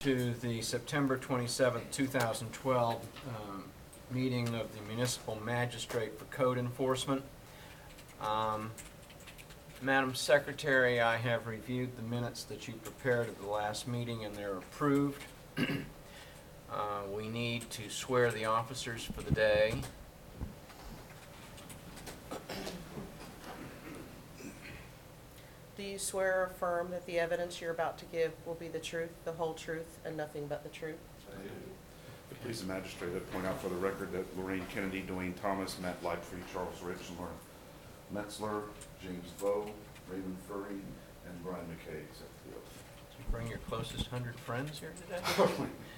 To the September 27th, 2012 meeting of the Municipal Magistrate for Code Enforcement. Madam Secretary, I have reviewed the minutes that you prepared at the last meeting and they're approved. We need to swear the officers for the day. Do you swear or affirm that the evidence you're about to give will be the truth, the whole truth, and nothing but the truth? I do. Please, the magistrate, I point out for the record that Lorraine Kennedy, Dwayne Thomas, Matt Lightfree, Charles Rich, Lauren Metzler, James Vo, Raymond Furry, and Brian McKay accept the oath. Did you bring your closest 100 friends here today?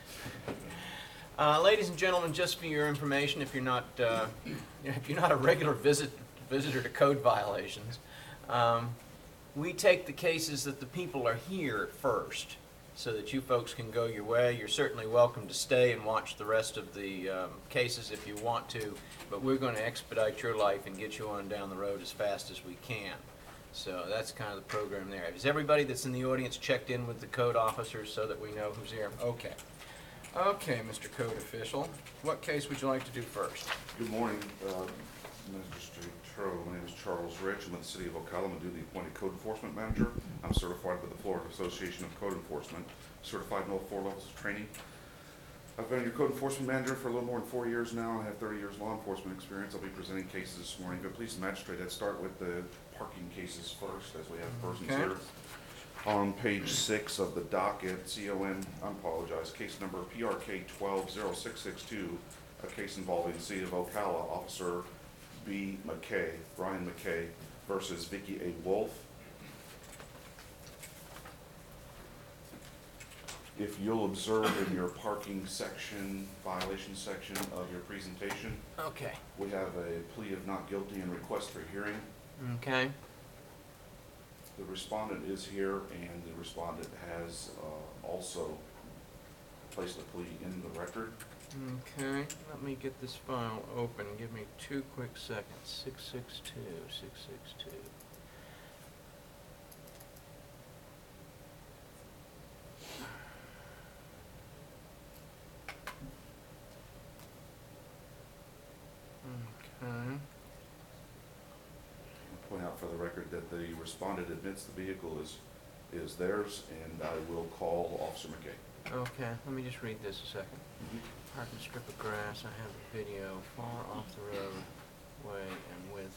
Ladies and gentlemen, just for your information, if you're not a regular visitor to code violations, we take the cases that the people are here first, so that you folks can go your way. You're certainly welcome to stay and watch the rest of the cases if you want to, but we're going to expedite your life and get you on down the road as fast as we can. So that's kind of the program there. Is everybody that's in the audience checked in with the code officers so that we know who's here? Okay. Okay, Mr. Code Official, what case would you like to do first? Good morning, Magistrate Troe. My name is Charles Rich. I'm with the City of Ocala. I'm a duly appointed Code Enforcement Manager. I'm certified with the Florida Association of Code Enforcement, certified in all 4 levels of training. I've been your Code Enforcement Manager for a little more than 4 years now. I have 30 years law enforcement experience. I'll be presenting cases this morning, but please, Magistrate, I'd start with the parking cases first, as we have persons here. On page 6 of the docket, I apologize, case number PRK 120662, a case involving the City of Ocala, Officer B. McKay, Brian McKay, versus Vicki A. Wolf. If you'll observe in your parking section, violation section of your presentation, Okay. we have a plea of not guilty and request for hearing. Okay. The respondent is here, and the respondent has also placed a plea in the record. Okay, let me get this file open. Give me 2 quick seconds. 662, 662. Okay. Point out for the record that the respondent admits the vehicle is theirs, and I will call Officer McKay. Okay, let me just read this a second. Parking strip of grass, I have a video, far off the road, way and width.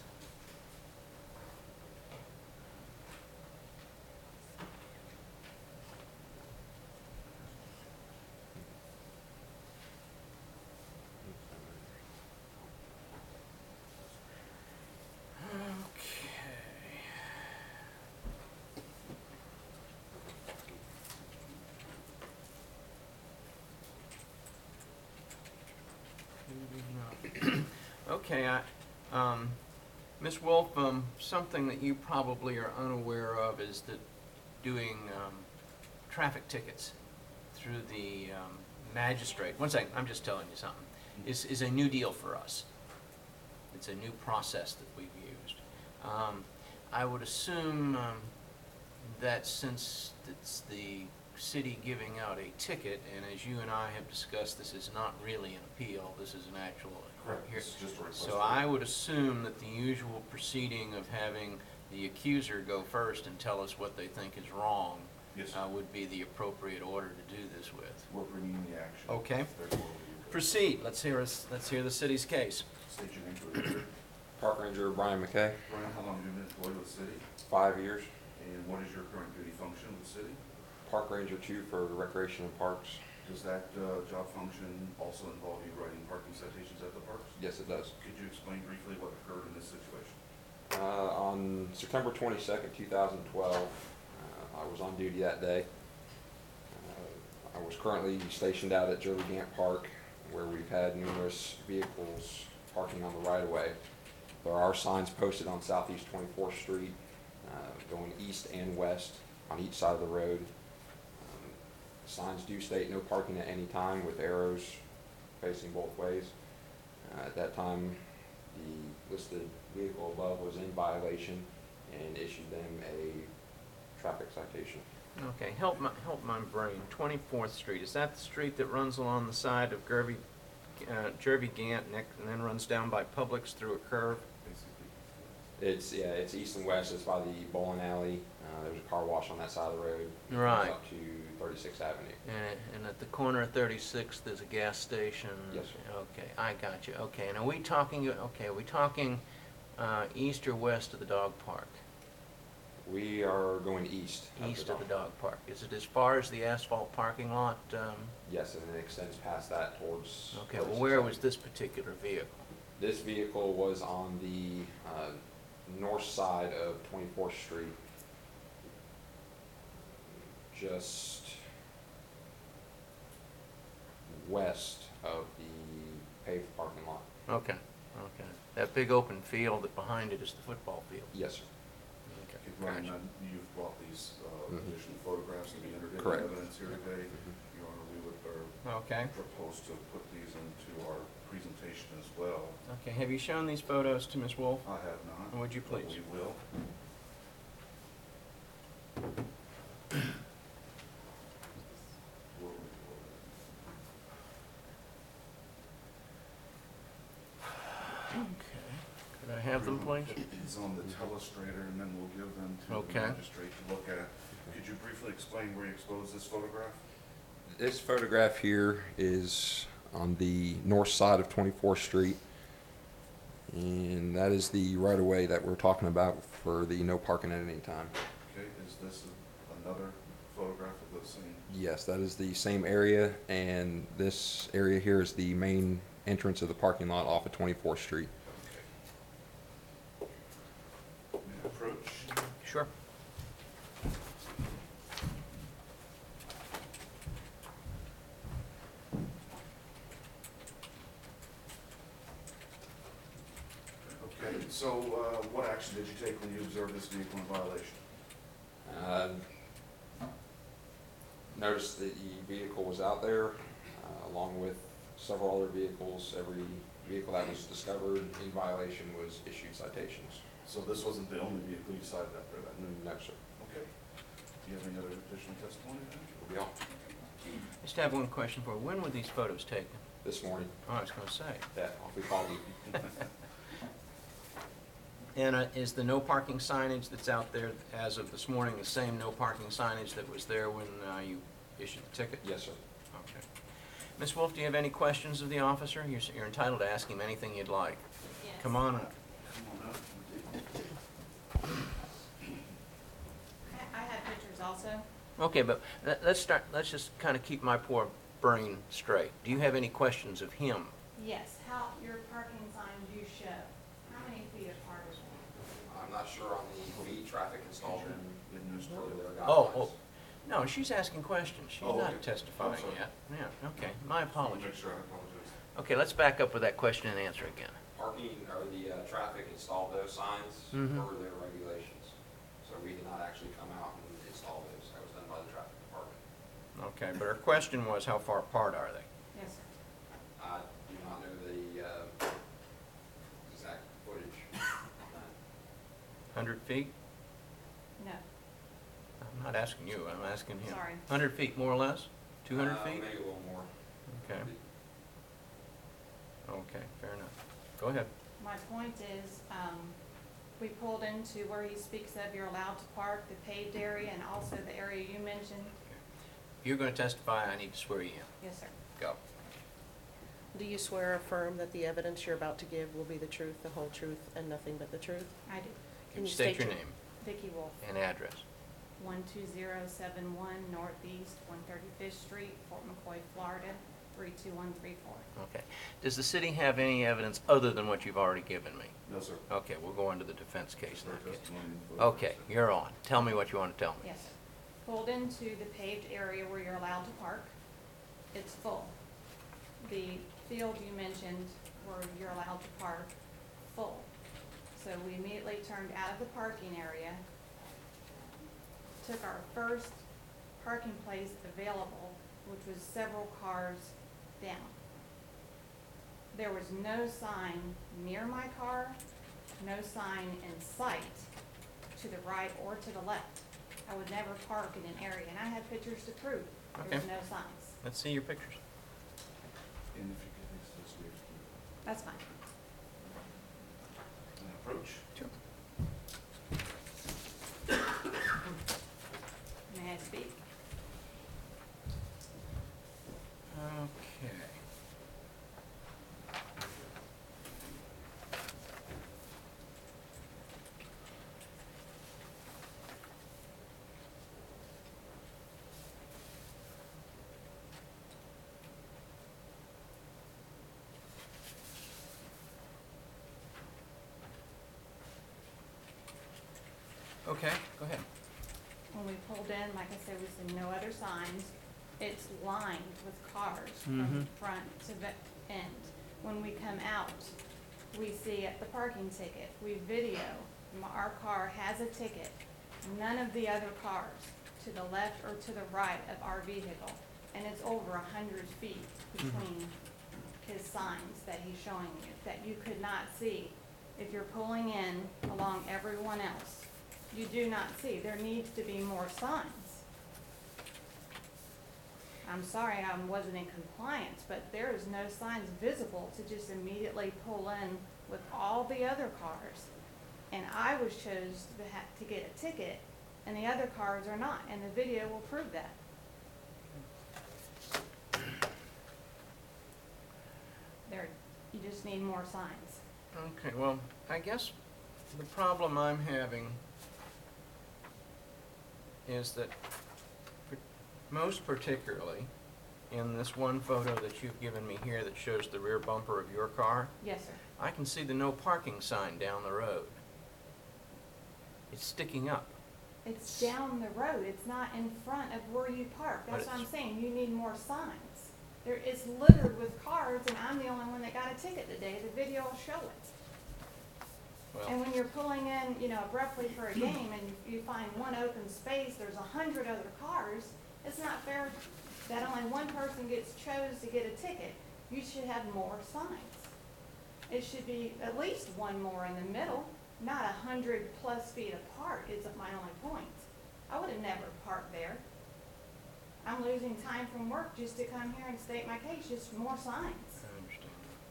Okay, Ms. Wolf, something that you probably are unaware of is that doing traffic tickets through the magistrate, one second, I'm just telling you something, is a new deal for us. It's a new process that we've used. I would assume that since it's the city giving out a ticket, and as you and I have discussed, this is not really an appeal, this is an actual Correct. here. This is just a request. So I would assume that the usual proceeding of having the accuser go first and tell us what they think is wrong Yes. would be the appropriate order to do this with. We're bringing the action. Okay. Therefore, we- Proceed. Let's hear the city's case. State your name for the record. Park Ranger Brian McKay, Brian, how long have you been employed with the city? 5 years. And what is your current duty function with the city? Park Ranger 2 for Recreation and Parks. Does that job function also involve you writing parking citations at the parks? Yes, it does. Could you explain briefly what occurred in this situation? On September 22nd, 2012, I was on duty that day. I was currently stationed out at Jerry Gant Park, where we've had numerous vehicles parking on the right-of-way. There are signs posted on Southeast 24th Street, going east and west on each side of the road. Signs do state no parking at any time, with arrows facing both ways. At that time, the listed vehicle above was in violation and issued them a traffic citation. Okay, help my brain. 24th Street, is that the street that runs along the side of Jervy Gant and then runs down by Publix through a curve? Basically. It's east and west. It's by the bowling alley. There's a car wash on that side of the road. Goes Right. Up to 36th Avenue. And at the corner of 36th, there's a gas station? Yes, sir. Okay, I got you. Okay, and are we talking east or west of the dog park? We are going east. East of the dog park. Is it as far as the asphalt parking lot? Yes, and it extends past that towards. Okay, well, 36th where Avenue. was this particular vehicle? This vehicle was on the north side of 24th Street, just west of the paved parking lot. Okay, okay. That big open field that behind it is the football field? Yes, sir. Okay, Keep in mind gotcha. that you've brought these Mhm. additional photographs to be entered into Correct. evidence here today. Your Honor, we would Okay, propose to put these into our presentation as well. okay. Have you shown these photos to Ms. Wolf? I have not. Would you but please? We will. Okay. Could I have them, please? It's on the telestrator, and then we'll give them to the Okay. magistrate to look at. Could you briefly explain where you exposed this photograph? This photograph here is on the north side of 24th Street. And that is the right-of-way that we're talking about for the no parking at any time. Okay, is this another photograph of the same? Yes, that is the same area, and this area here is the main entrance of the parking lot off of 24th Street. Okay. May I approach? Sure. Okay, so what action did you take when you observed this vehicle in violation? Noticed that the vehicle was out there, along with several other vehicles. Every vehicle that was discovered in violation was issued citations. So this wasn't the only vehicle you cited out there that night? No, sir. Okay. Do you have any other additional testimony then? Will be all. Just have one question for you. When were these photos taken? This morning, Oh, I was gonna say. that off we called you. And is the no parking signage that's out there as of this morning the same no parking signage that was there when you issued the ticket? Yes, sir. Okay. Ms. Wolf, do you have any questions of the officer? You're entitled to ask him anything you'd like. Yes. Come on up. Come on up. I have pictures also. Okay, but let's just kind of keep my poor brain straight. Do you have any questions of him? Yes, how, your parking signs you show, how many feet apart is one? I'm not sure on the feet traffic installed in Administrator. Oh, no, she's asking questions. She's Oh, not okay. testifying I'm sorry. yet. Yeah, okay, my Make apologies. sure I apologize. Okay, let's back up with that question and answer again. Parking, or the traffic installed those signs Mhm. per their regulations. So we did not actually come out and install those. That was done by the traffic department. Okay, but her question was, how far apart are they? Yes, sir. I do not know the exact footage on that. 100 feet? No, I'm not asking you, I'm asking him. Sorry. 100 feet, more or less? 200 feet? Maybe a little more. Okay, okay, fair enough. Go ahead. my point is, we pulled into where he speaks of you're allowed to park, the paved area and also the area you mentioned. If you're going to testify, I need to swear you in. Yes, sir. Go. Do you swear or affirm that the evidence you're about to give will be the truth, the whole truth, and nothing but the truth? I do. Can you state your name Vicki Wolf, and address? 12071 Northeast 135th Street, Fort McCoy, Florida, 32134. Okay. Does the city have any evidence other than what you've already given me? No, sir. Okay, we'll go on to the defense case in Swear that case. testimony and photographs. Okay, you're on. Tell me what you want to tell me. Yes, sir. Pulled into the paved area where you're allowed to park. It's full. The field you mentioned where you're allowed to park, full. So we immediately turned out of the parking area, took our first parking place available, which was several cars down. There was no sign near my car, no sign in sight to the right or to the left. I would never park in an area, and I have pictures to prove there was Okay. no signs. Let's see your pictures. And if you could, this way to keep That's fine. an approach. Sure. May I speak? Okay. Okay, go ahead. When we pulled in, like I said, we see no other signs. It's lined with cars Mhm. from front to the end. When we come out, we see at the parking ticket, we video, our car has a ticket. None of the other cars to the left or to the right of our vehicle. And it's over 100 feet between his signs that he's showing you, that you could not see if you're pulling in along everyone else. You do not see. There needs to be more signs. I'm sorry I wasn't in compliance, but there is no signs visible to just immediately pull in with all the other cars. And I was chose to get a ticket, and the other cars are not, and the video will prove that. You just need more signs. Okay, well, I guess the problem I'm having is that most particularly in this one photo that you've given me here that shows the rear bumper of your car, Yes, sir. I can see the no parking sign down the road. It's sticking up. It's down the road. It's not in front of where you park. But That's what I'm it's- saying. You need more signs. There is littered with cars, and I'm the only one that got a ticket today. The video will show it. And Well, when you're pulling in, abruptly for a game and you find one open space, there's 100 other cars, it's not fair that only one person gets chose to get a ticket. You should have more signs. It should be at least one more in the middle, not 100+ feet apart is my only point. I would have never parked there. I'm losing time from work just to come here and state my case, just more signs. I understand.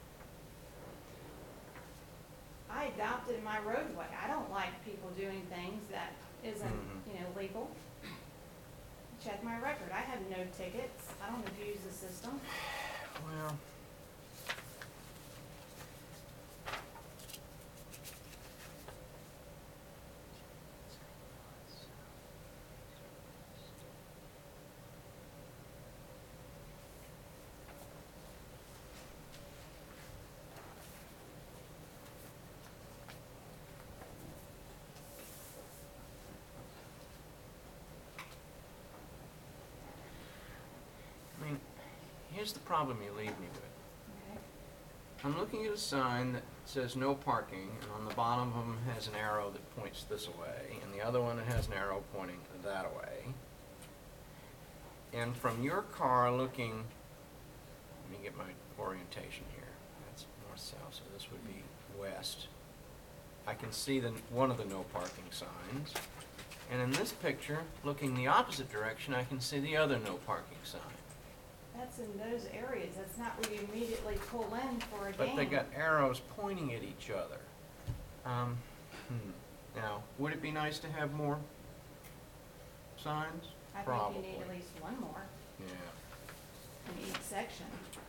I adopted my roadway. I don't like people doing things that isn't, Mhm. Legal. Check my record. I have no tickets. I don't abuse the system. Well, I mean, here's the problem you leave me with. Okay. I'm looking at a sign that says no parking, and on the bottom of them has an arrow that points this way, and the other one it has an arrow pointing that way. And from your car looking, let me get my orientation here. That's north-south, so this would be west. I can see one of the no parking signs. And in this picture, looking the opposite direction, I can see the other no parking sign. That's in those areas. That's not where you immediately pull in for a game. But they got arrows pointing at each other. Now, would it be nice to have more signs? I Probably. think you need at least one more Yeah. in each section.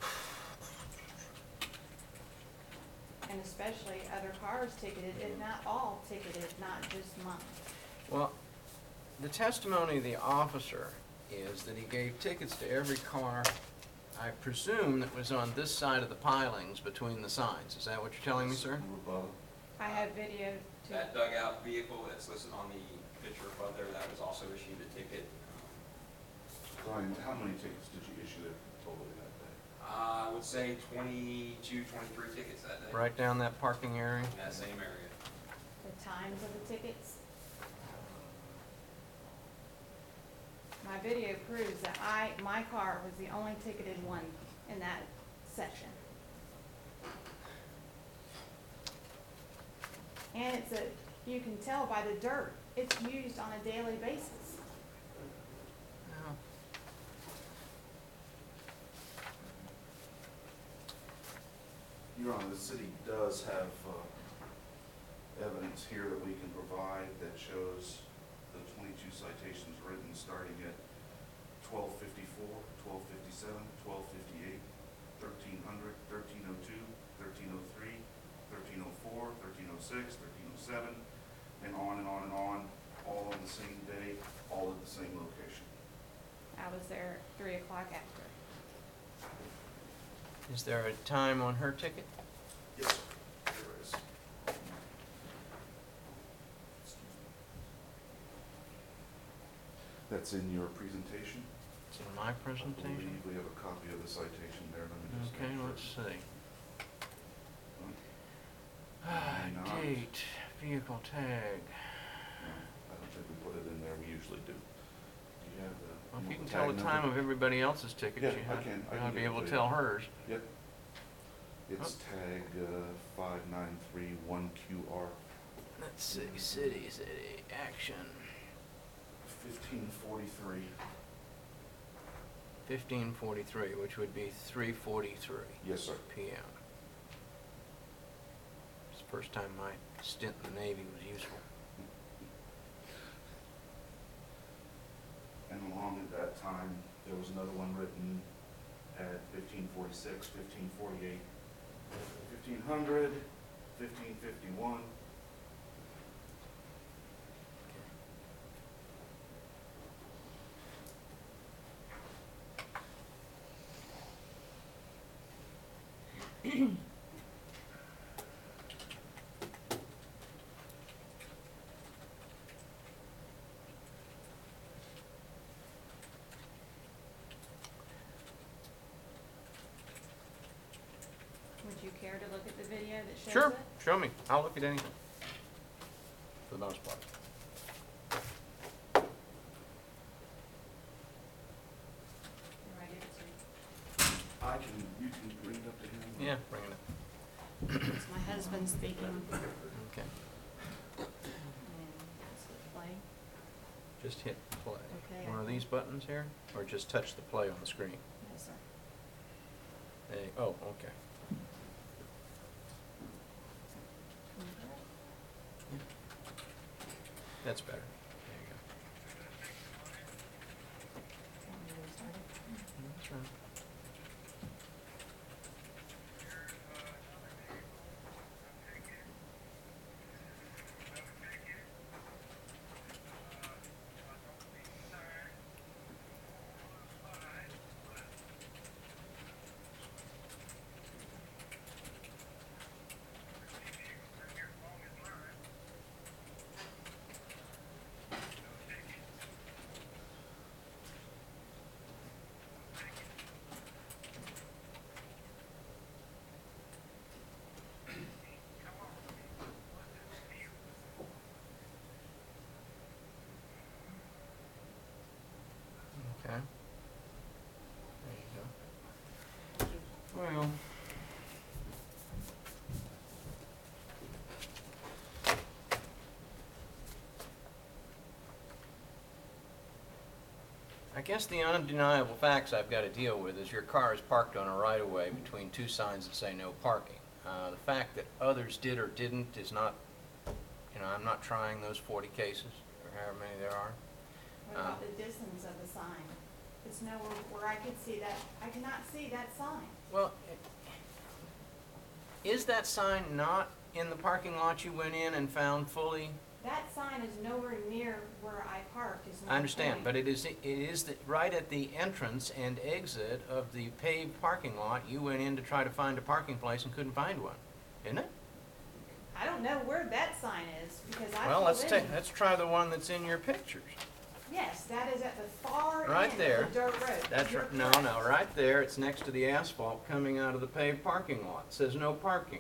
And especially other cars ticketed, if not all ticketed, not just mine. Well, the testimony of the officer is that he gave tickets to every car, I presume, that was on this side of the pilings between the signs. Is that what you're telling me, sir? Rebuttal. I have video too. That dugout vehicle that's listed on the picture above there, that was also issued a ticket. Brian, how many tickets did you issue there totally that day? I would say 22, 23 tickets that day. Right down that parking area? In that same area. The times of the tickets. My video proves that my car was the only ticketed one in that section. And you can tell by the dirt, it's used on a daily basis. Your Honor, the city does have evidence here that we can provide that shows the 22 citations written starting at 1254, 1257, 1258, 1300, 1302, 1303, 1304, 1306, 1307, and on and on and on, all on the same day, all at the same location. I was there 3 o'clock after. Is there a time on her ticket? Yes, sir. There is. That's in your presentation. It's in my I presentation. believe we have a copy of the citation there. Let me just Okay, make sure. let's see. May not. Date, vehicle tag. No, I don't think we put it in there. We usually do. Do you have the? Well, if you can tag tell the number? time of everybody else's tickets, Yeah, you I ought can. I you can ought to be give it able to to you. tell hers. Yep. It's tag 5931QR. Let's see, city, action. 1543. 1543, which would be 3:43 Yes, sir. p.m. It's the first time my stint in the Navy was useful. And along at that time, there was another one written at 1546, 1548, 1500, 1551. Would you care to look at the video that shows Sure, it? show me. I'll look at anything. For the most part. Or I give it to you? You can bring it up to him. Yeah, bring it up. It's my husband speaking. Okay. And that's the play. Just hit play. Okay, One of these buttons here, or just touch the play on the screen? Yes, sir. Oh, okay. That's better. There you go. Want me to restart it? That's right. Okay. There you go. Well. I guess the undeniable facts I've got to deal with is your car is parked on a right-of-way between two signs that say no parking. The fact that others did or didn't is not, I'm not trying those 40 cases, or however many there are. What about the distance of the sign? It's nowhere where I could see that, I cannot see that sign. Well, is that sign not in the parking lot you went in and found fully? That sign is nowhere near where I parked, is my I understand, point. but it is right at the entrance and exit of the paved parking lot. You went in to try to find a parking place and couldn't find one, isn't it? I don't know where that sign is, because I Well, pulled in. let's try the one that's in your pictures. Yes, that is at the far end Right of there. the dirt road. That's You're right, no, correct. right there, it's next to the asphalt coming out of the paved parking lot. It says no parking.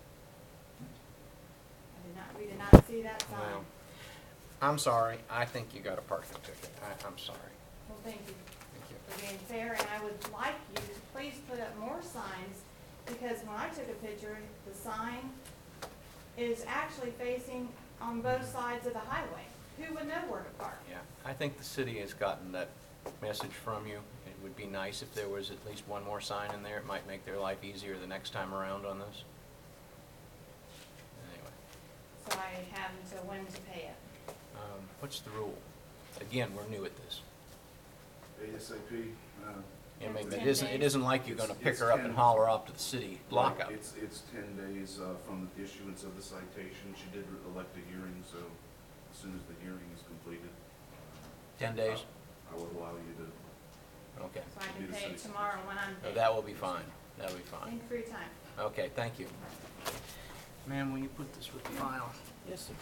We did not see that sign. Well, I'm sorry, I think you got a parking ticket. I'm sorry. Well, thank you Thank you. for being fair, and I would like you to please put up more signs, because when I took a picture, the sign is actually facing on both sides of the highway. Who would know where to park? Yeah, I think the city has gotten that message from you. would be nice if there was at least one more sign in there. It might make their life easier the next time around on this. Anyway, So I have until when to pay it? what's the rule? Again, we're new at this. ASAP, I mean, 10 it isn't days. like you're gonna pick It's her up 10. and haul her off to the city lockup. It's 10 days from the issuance of the citation. She did elect a hearing, so as soon as the hearing is completed. 10 days? I would allow you to, Okay. So I Be can the pay it citizen. tomorrow when I'm So paid? that will be fine. That'll be fine. Thank you for your time. Okay, thank you. Ma'am, will you put this with the file? Yes, sir.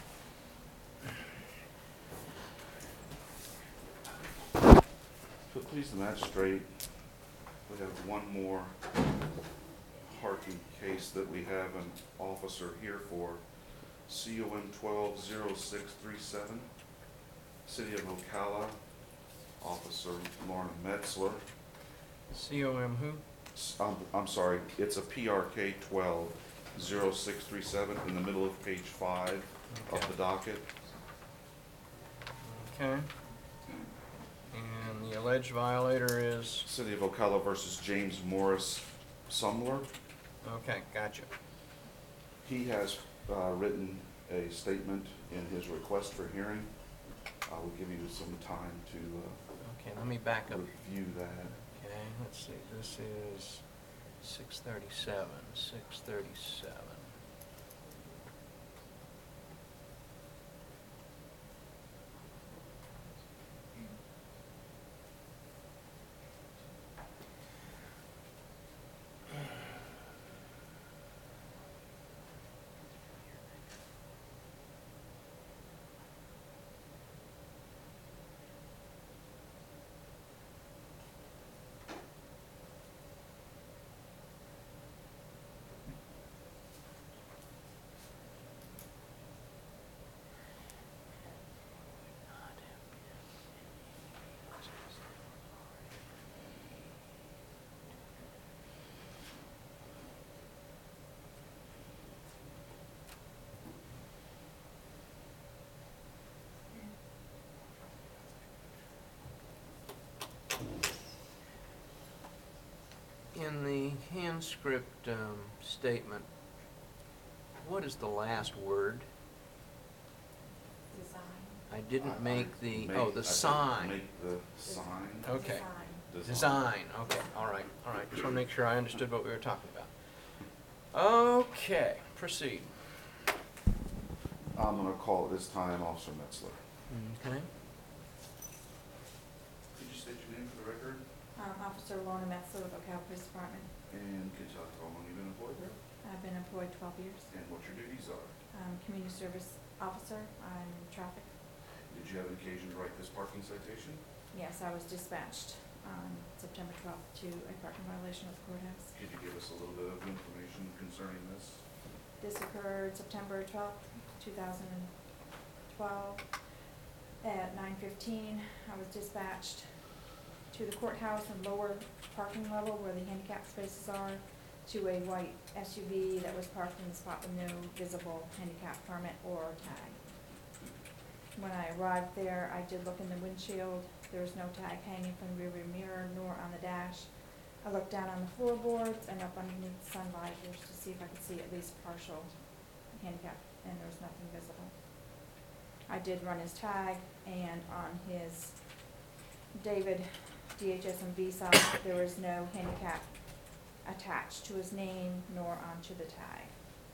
so please the magistrate, we have one more parking case that we have an officer here for. COM 120637, City of Ocala, Officer Lorna Metzler. COM who? I'm sorry, it's a PRK 120637 in the middle of page 5 of Okay. the docket. Okay. And the alleged violator is? City of Ocala versus James Morris Sumler. Okay, gotcha. He has written a statement in his request for hearing. I will give you some time to Okay, let me back up. review that. Okay, let's see, this is 637. In the hand script statement, what is the last word? Design. I didn't make the, Make- oh, I the said sign. Make the sign. Okay. Design. Design, okay, all right. Just want to make sure I understood what we were talking about. Okay, proceed. I'm gonna call at this time Officer Metzler. Okay. Could you state your name for the record? Officer Lorna Metzler with Ocala Police Department. And could you tell us how long you've been employed there? I've been employed 12 years. And what your duties are? Community service officer. I'm in traffic. Did you have an occasion to write this parking citation? Yes, I was dispatched on September 12th to a parking violation at the courthouse. Could you give us a little bit of information concerning this? This occurred September 12th, 2012 at 9:15. I was dispatched to the courthouse and lower parking level where the handicap spaces are, to a white SUV that was parked in the spot with no visible handicap permit or tag. When I arrived there, I did look in the windshield. There was no tag hanging from the rearview mirror nor on the dash. I looked down on the floorboards and up underneath the sun visors to see if I could see at least partial handicap, and there was nothing visible. I did run his tag, and on his David DHS&V side, there was no handicap attached to his name nor onto the tag.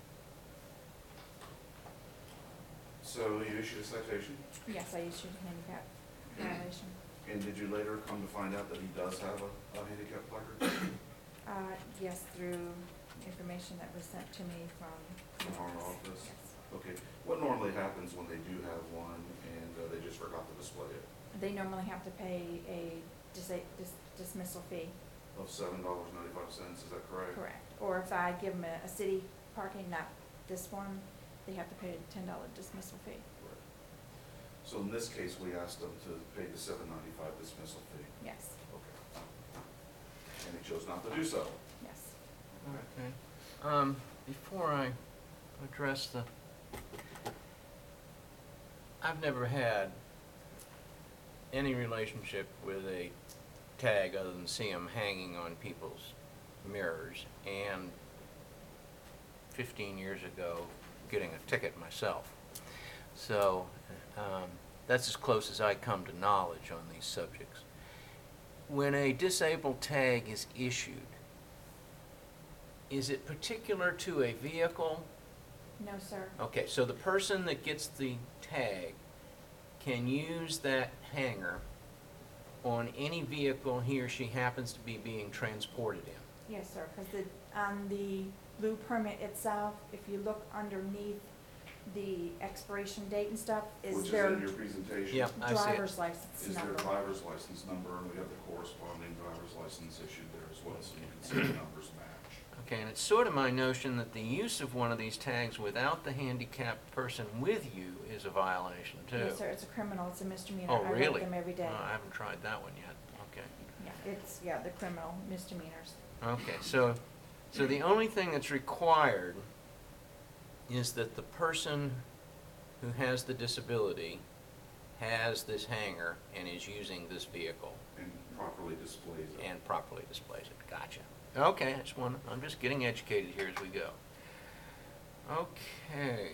So you issued a citation, Yes, I issued a handicap violation. and did you later come to find out that he does have a handicap placard Yes, through information that was sent to me from. from our office? Yes. Okay, what normally happens when they do have one and they just forgot to display it? They normally have to pay a dismissal fee. Of $7.95, is that correct? Correct. Or if I give them a city parking, not this one, they have to pay a $10 dismissal fee. Right. So in this case, we asked them to pay the $7.95 dismissal fee. Yes, Okay. And he chose not to do so. yes. Okay. Before I address I've never had any relationship with a tag other than see them hanging on people's mirrors, and 15 years ago, getting a ticket myself. So that's as close as I come to knowledge on these subjects. When a disabled tag is issued, is it particular to a vehicle? No, sir. Okay, so the person that gets the tag can use that hanger on any vehicle he or she happens to be being transported in? Yes, sir, because on the blue permit itself, if you look underneath the expiration date and stuff, Which is is their in your presentation. Yep, I see it. driver's license Is their number. driver's license number, and we have the corresponding driver's license issued there as well, so you can see the numbers match. Okay, and it's sort of my notion that the use of one of these tags without the handicapped person with you is a violation too. Yes, sir, it's a criminal, it's a misdemeanor. Oh, I really? write them every day. I haven't tried that one yet. Okay. Yeah, it's, yeah, the criminal misdemeanors. Okay, so the only thing that's required is that the person who has the disability has this hanger and is using this vehicle And properly displays it. and properly displays it. Gotcha. Okay, I'm just getting educated here as we go. Okay,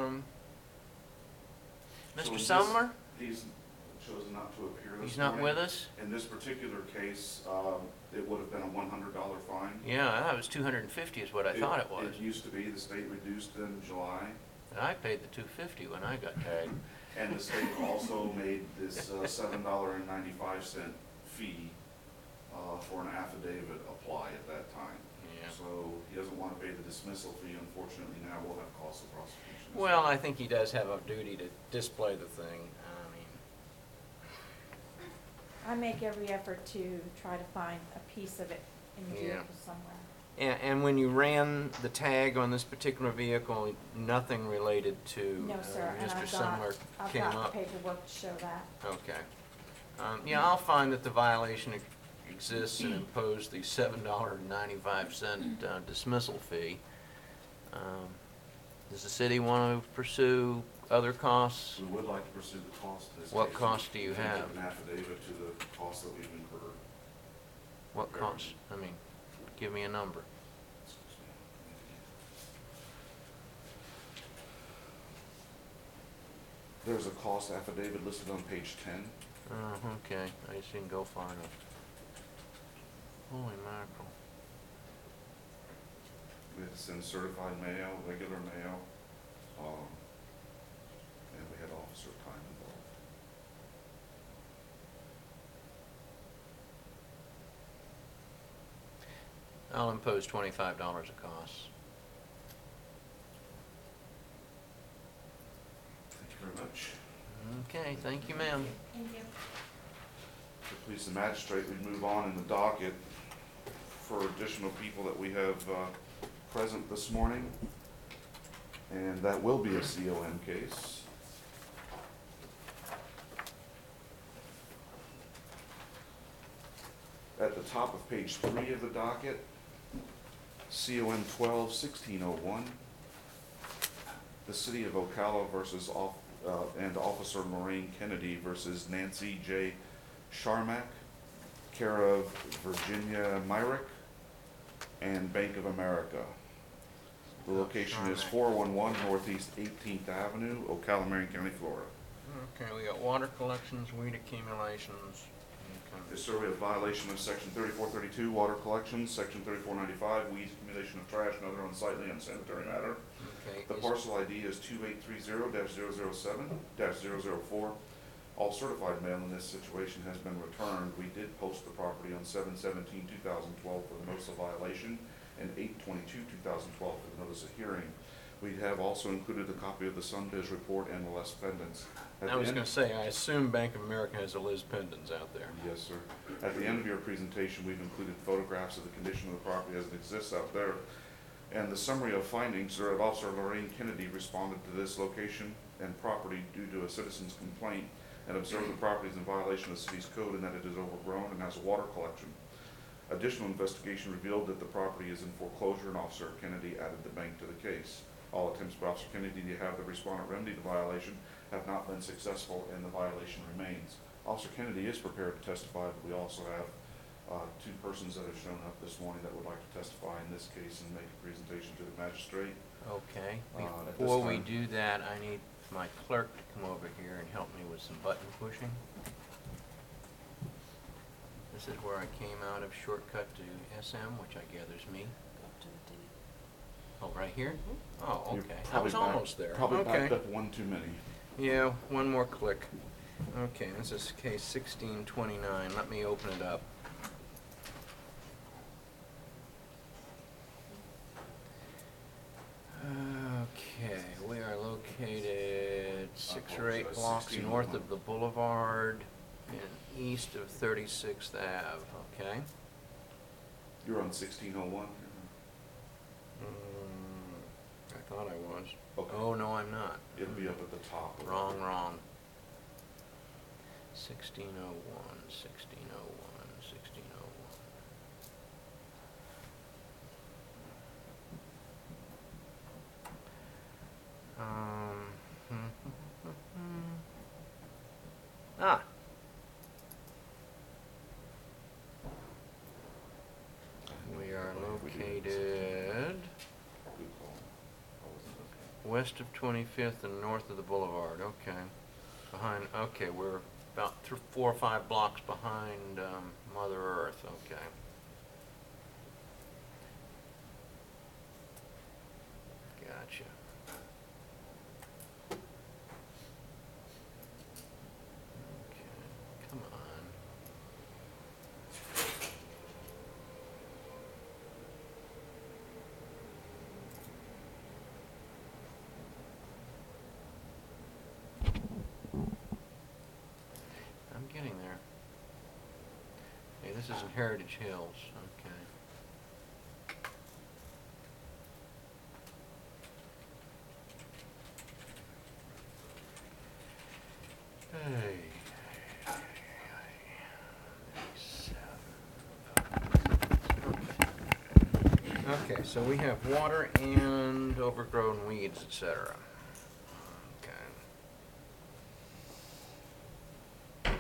So in Mr. this- Sumler, He's chosen not to appear this he's not morning. with us? In this particular case, it would have been a $100 fine. Yeah, that was 250 is what I thought it was. It used to be, the state reduced in July, And I paid the 250 when I got tagged. and the state also made this $7.95 fee for an affidavit apply at that time. Yeah. So he doesn't want to pay the dismissal fee, unfortunately now we'll have costs of prosecution. Well, I think he does have a duty to display the thing. I mean, I make every effort to try to find a piece of it in the Yeah. vehicle somewhere. and when you ran the tag on this particular vehicle, nothing related to No, sir, and Mr. I've Sumler got came the up? paperwork to show that. Okay. Yeah, I'll find that the violation exists and impose the $7.95 dismissal fee. Does the city want to pursue other costs? We would like to pursue the cost of this. What case. costs do you We can have? give an affidavit to the costs that we've incurred. What costs? I mean, give me a number. Excuse me. There's a cost affidavit listed on page 10. Okay, I just didn't go far enough. Holy mackerel. We had to send certified mail, regular mail, and we had officer time involved. I'll impose $25 a cost. Thank you very much. Okay, thank you, ma'am. Thank you. The police and magistrate, we move on in the docket for additional people that we have present this morning. And that will be a COM case. At the top of page 3 of the docket, COM 12-1601, the City of Ocala versus and Officer Lorraine Kennedy versus Nancy J. Sharmack, care of Virginia Myrick and Bank of America. The location is Sharmack. 411 Northeast 18th Avenue, Ocala, Marion County, Florida. Okay, we got water collections, weed accumulations. This survey of violation of section 3432, water collections, section 3495, weeds, accumulation of trash, and other unsightly unsanitary matter. Okay, The parcel ID is 2830-007-004. All certified mail in this situation has been returned. We did post the property on 7/17/2012 for the notice of violation and 8/22/2012 for the notice of hearing. We have also included a copy of the Sunbiz report and the Les Pendants. At I the was end- gonna say, I assume Bank of America has a Liz Pendens out there. Yes, sir. At the end of your presentation, we've included photographs of the condition of the property as it exists out there. And the summary of findings are that Officer Lorraine Kennedy responded to this location and property due to a citizen's complaint and observed the property is in violation of the city's code and that it is overgrown and has a water collection. Additional investigation revealed that the property is in foreclosure and Officer Kennedy added the bank to the case. All attempts by Officer Kennedy to have the respondent remedy the violation have not been successful and the violation remains. Officer Kennedy is prepared to testify, but we also have Two persons that have shown up this morning that would like to testify in this case and make a presentation to the magistrate. Okay, At this before we time- do that, I need my clerk to come over here and help me with some button pushing. This is where I came out of shortcut to SM, which I gather is me. Oh, right here? Oh, You're okay. I probably was back- almost there. Probably backed Okay. up one too many. Yeah, one more click. Okay, this is case 1629. Let me open it up. Okay, we are located 6 or 8 apologize, blocks 1601. north of the boulevard and east of 36th Ave, okay? You're on 1601? I thought I was. Okay. Oh, no, I'm not. It'll be up at the top. of the- Wrong. 1601, 1601, 1601. Ah. We are located Good call. I wasn't looking. west of 25th and north of the boulevard, okay. Behind, okay, we're about 4 or 5 blocks behind Mother Earth, okay. Gotcha. Okay, come on. I'm getting there. Hey, this is in Heritage Hills, okay. Hey. Okay, so we have water and overgrown weeds, etc. Okay.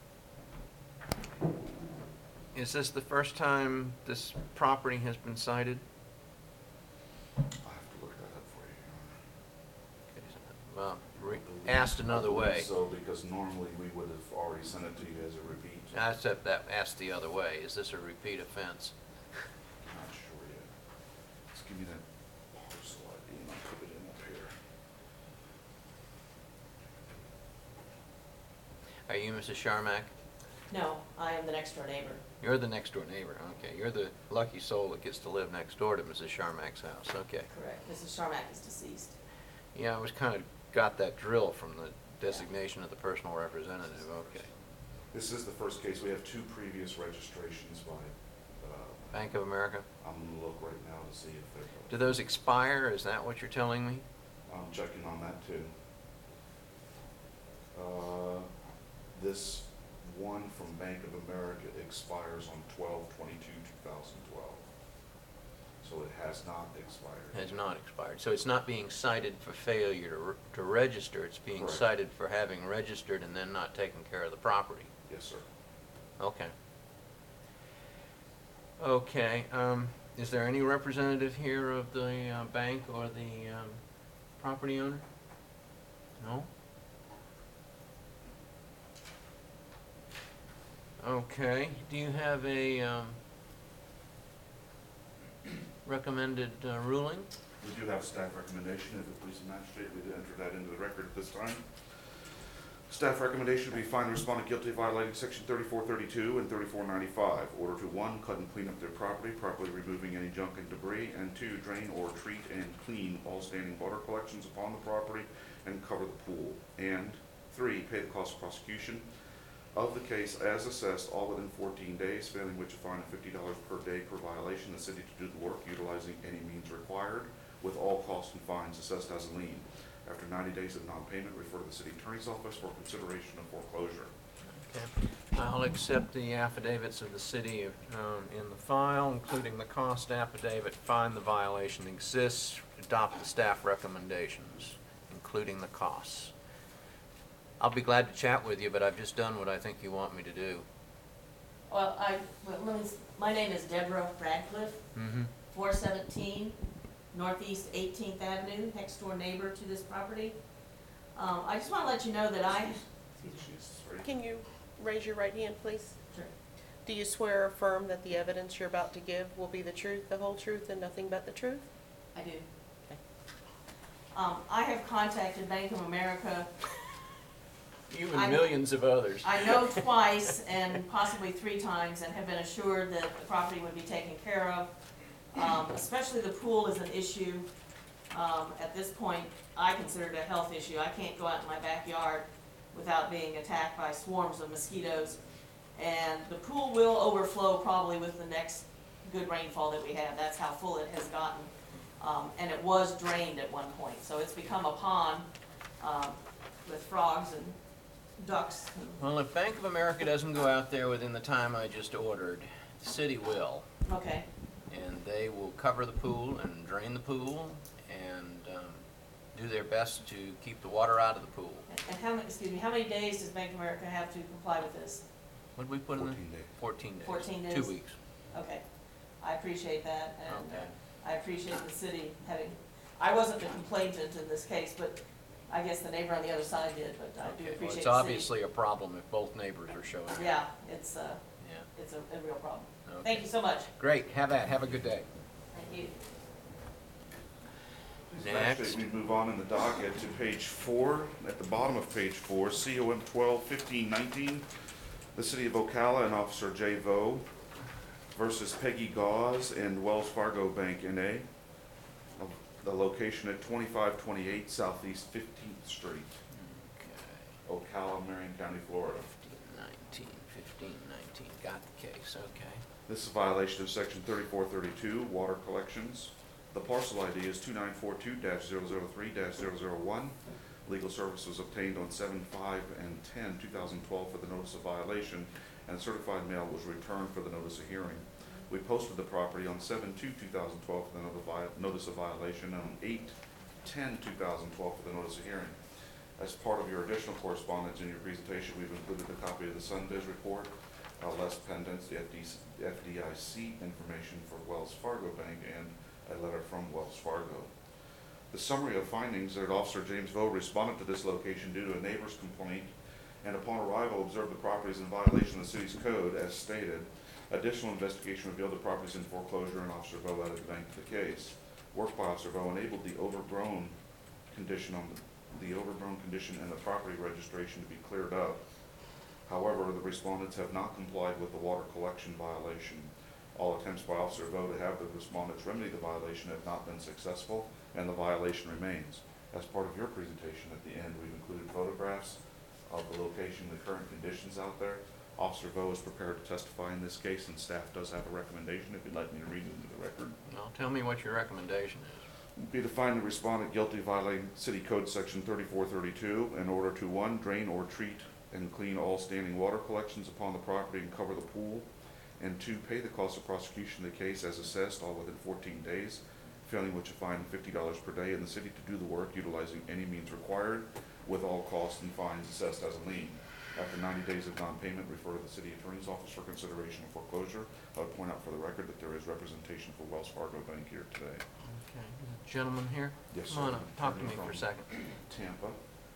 Is this the first time this property has been cited? I have to look that up for you, Your Honor. Well, asked another way. So, because normally we would have already sent it to you as a repeat. Except that asked the other way. Is this a repeat offense? I'm not sure yet. Just give me that parcel ID and I'll put it in up here. Are you Mrs. Sharmack? No, I am the next door neighbor. You're the next door neighbor, okay. You're the lucky soul that gets to live next door to Mrs. Sharmack's house, okay. Correct. Mrs. Sharmack is deceased. Yeah, I was kind of got that drill from the designation of the personal representative, okay. This is the first case. We have 2 previous registrations by, Bank of America? I'm gonna look right now to see if they're. Do those expire? Is that what you're telling me? I'm checking on that too. This one from Bank of America expires on 12/22/2012. So it has not expired. Has not expired. So it's not being cited for failure to register, it's being Correct. cited for having registered and then not taking care of the property. Yes, sir. Okay. Okay, is there any representative here of the bank or the property owner? No? Okay, do you have a recommended ruling? We do have a staff recommendation. If it pleases the magistrate, we enter that into the record at this time. Staff recommendation would be find the respondent guilty of violating section 3432 and 3495. Order to 1, cut and clean up their property, properly removing any junk and debris, and 2, drain or treat and clean all standing water collections upon the property and cover the pool. And 3, pay the cost of prosecution of the case as assessed, all within 14 days, failing which a fine of $50 per day per violation, the city to do the work utilizing any means required, with all costs and fines assessed as a lien. After 90 days of non-payment, refer to the city attorney's office for consideration of foreclosure. Okay. I'll accept the affidavits of the city in the file, including the cost affidavit, find the violation exists, adopt the staff recommendations, including the costs. I'll be glad to chat with you, but I've just done what I think you want me to do. Well, my name is Deborah Radcliffe, Mm-hmm. 417 Northeast 18th Avenue, next door neighbor to this property. I just want to let you know that Can you raise your right hand, please? Sure. Do you swear or affirm that the evidence you're about to give will be the truth, the whole truth, and nothing but the truth? I do. I have contacted Bank of America, You and I'm- millions of others. I know twice and possibly 3 times, and have been assured that the property would be taken care of. Especially the pool is an issue. At this point, I consider it a health issue. I can't go out in my backyard without being attacked by swarms of mosquitoes. And the pool will overflow probably with the next good rainfall that we have. That's how full it has gotten. And it was drained at one point, so it's become a pond, with frogs and ducks. Well, if Bank of America doesn't go out there within the time I just ordered, the city will. Okay, And they will cover the pool and drain the pool and do their best to keep the water out of the pool. and how many days does Bank of America have to comply with this? What did we put in there? 14 days. 14 days. 14 days? 2 weeks. Okay, I appreciate that, and Okay. I appreciate the city having, I wasn't the complainant in this case, but I guess the neighbor on the other side did, but I do Okay. Well, appreciate the it's city. obviously a problem if both neighbors are showing up. Yeah, it's Yeah. a real problem. Okay. Thank you so much. Great. Have a good day. Thank you. Next. Actually, we move on in the docket to page 4, at the bottom of page 4, COM 12-1519, the City of Ocala and Officer Jay Vo versus Peggy Gauze and Wells Fargo Bank N.A., of the location at 2528 Southeast 15th Street, Okay. Ocala, Marion County, Florida. 19, 15, 19. Got the case. Okay. This is a violation of section 3432, water collections. The parcel ID is 2942-003-001. Legal service was obtained on 7/5 and 10/2012 for the notice of violation, and certified mail was returned for the notice of hearing. We posted the property on 7/2/2012 for the notice of violation, and on 8/10/2012 for the notice of hearing. As part of your additional correspondence in your presentation, we've included a copy of the SunBiz report, Les Pendants, the FDIC information for Wells Fargo Bank, and a letter from Wells Fargo. The summary of findings that Officer James Vo responded to this location due to a neighbor's complaint, and upon arrival observed the properties in violation of the city's code as stated. Additional investigation revealed the properties in foreclosure, and Officer Vo added the bank to the case. Work by Officer Vo enabled the overgrown condition and the property registration to be cleared up. However, the respondents have not complied with the water collection violation. All attempts by Officer Vo to have the respondents remedy the violation have not been successful, and the violation remains. As part of your presentation at the end, we've included photographs of the location, the current conditions out there. Officer Vo is prepared to testify in this case, and staff does have a recommendation if you'd like me to read it into the record. Well, tell me what your recommendation is. Be to find the respondent guilty of violating City Code Section 3432 in order to, 1, drain or treat and clean all standing water collections upon the property and cover the pool, and 2, pay the cost of prosecution of the case as assessed, all within 14 days, failing which a fine of $50 per day, in the city to do the work utilizing any means required, with all costs and fines assessed as a lien. After 90 days of non-payment, refer to the city attorney's office for consideration of foreclosure. I would point out for the record that there is representation for Wells Fargo Bank here today. Okay. Gentleman here? Yes, Come on sir. up. Talk to me Attorney for a from second. Tampa.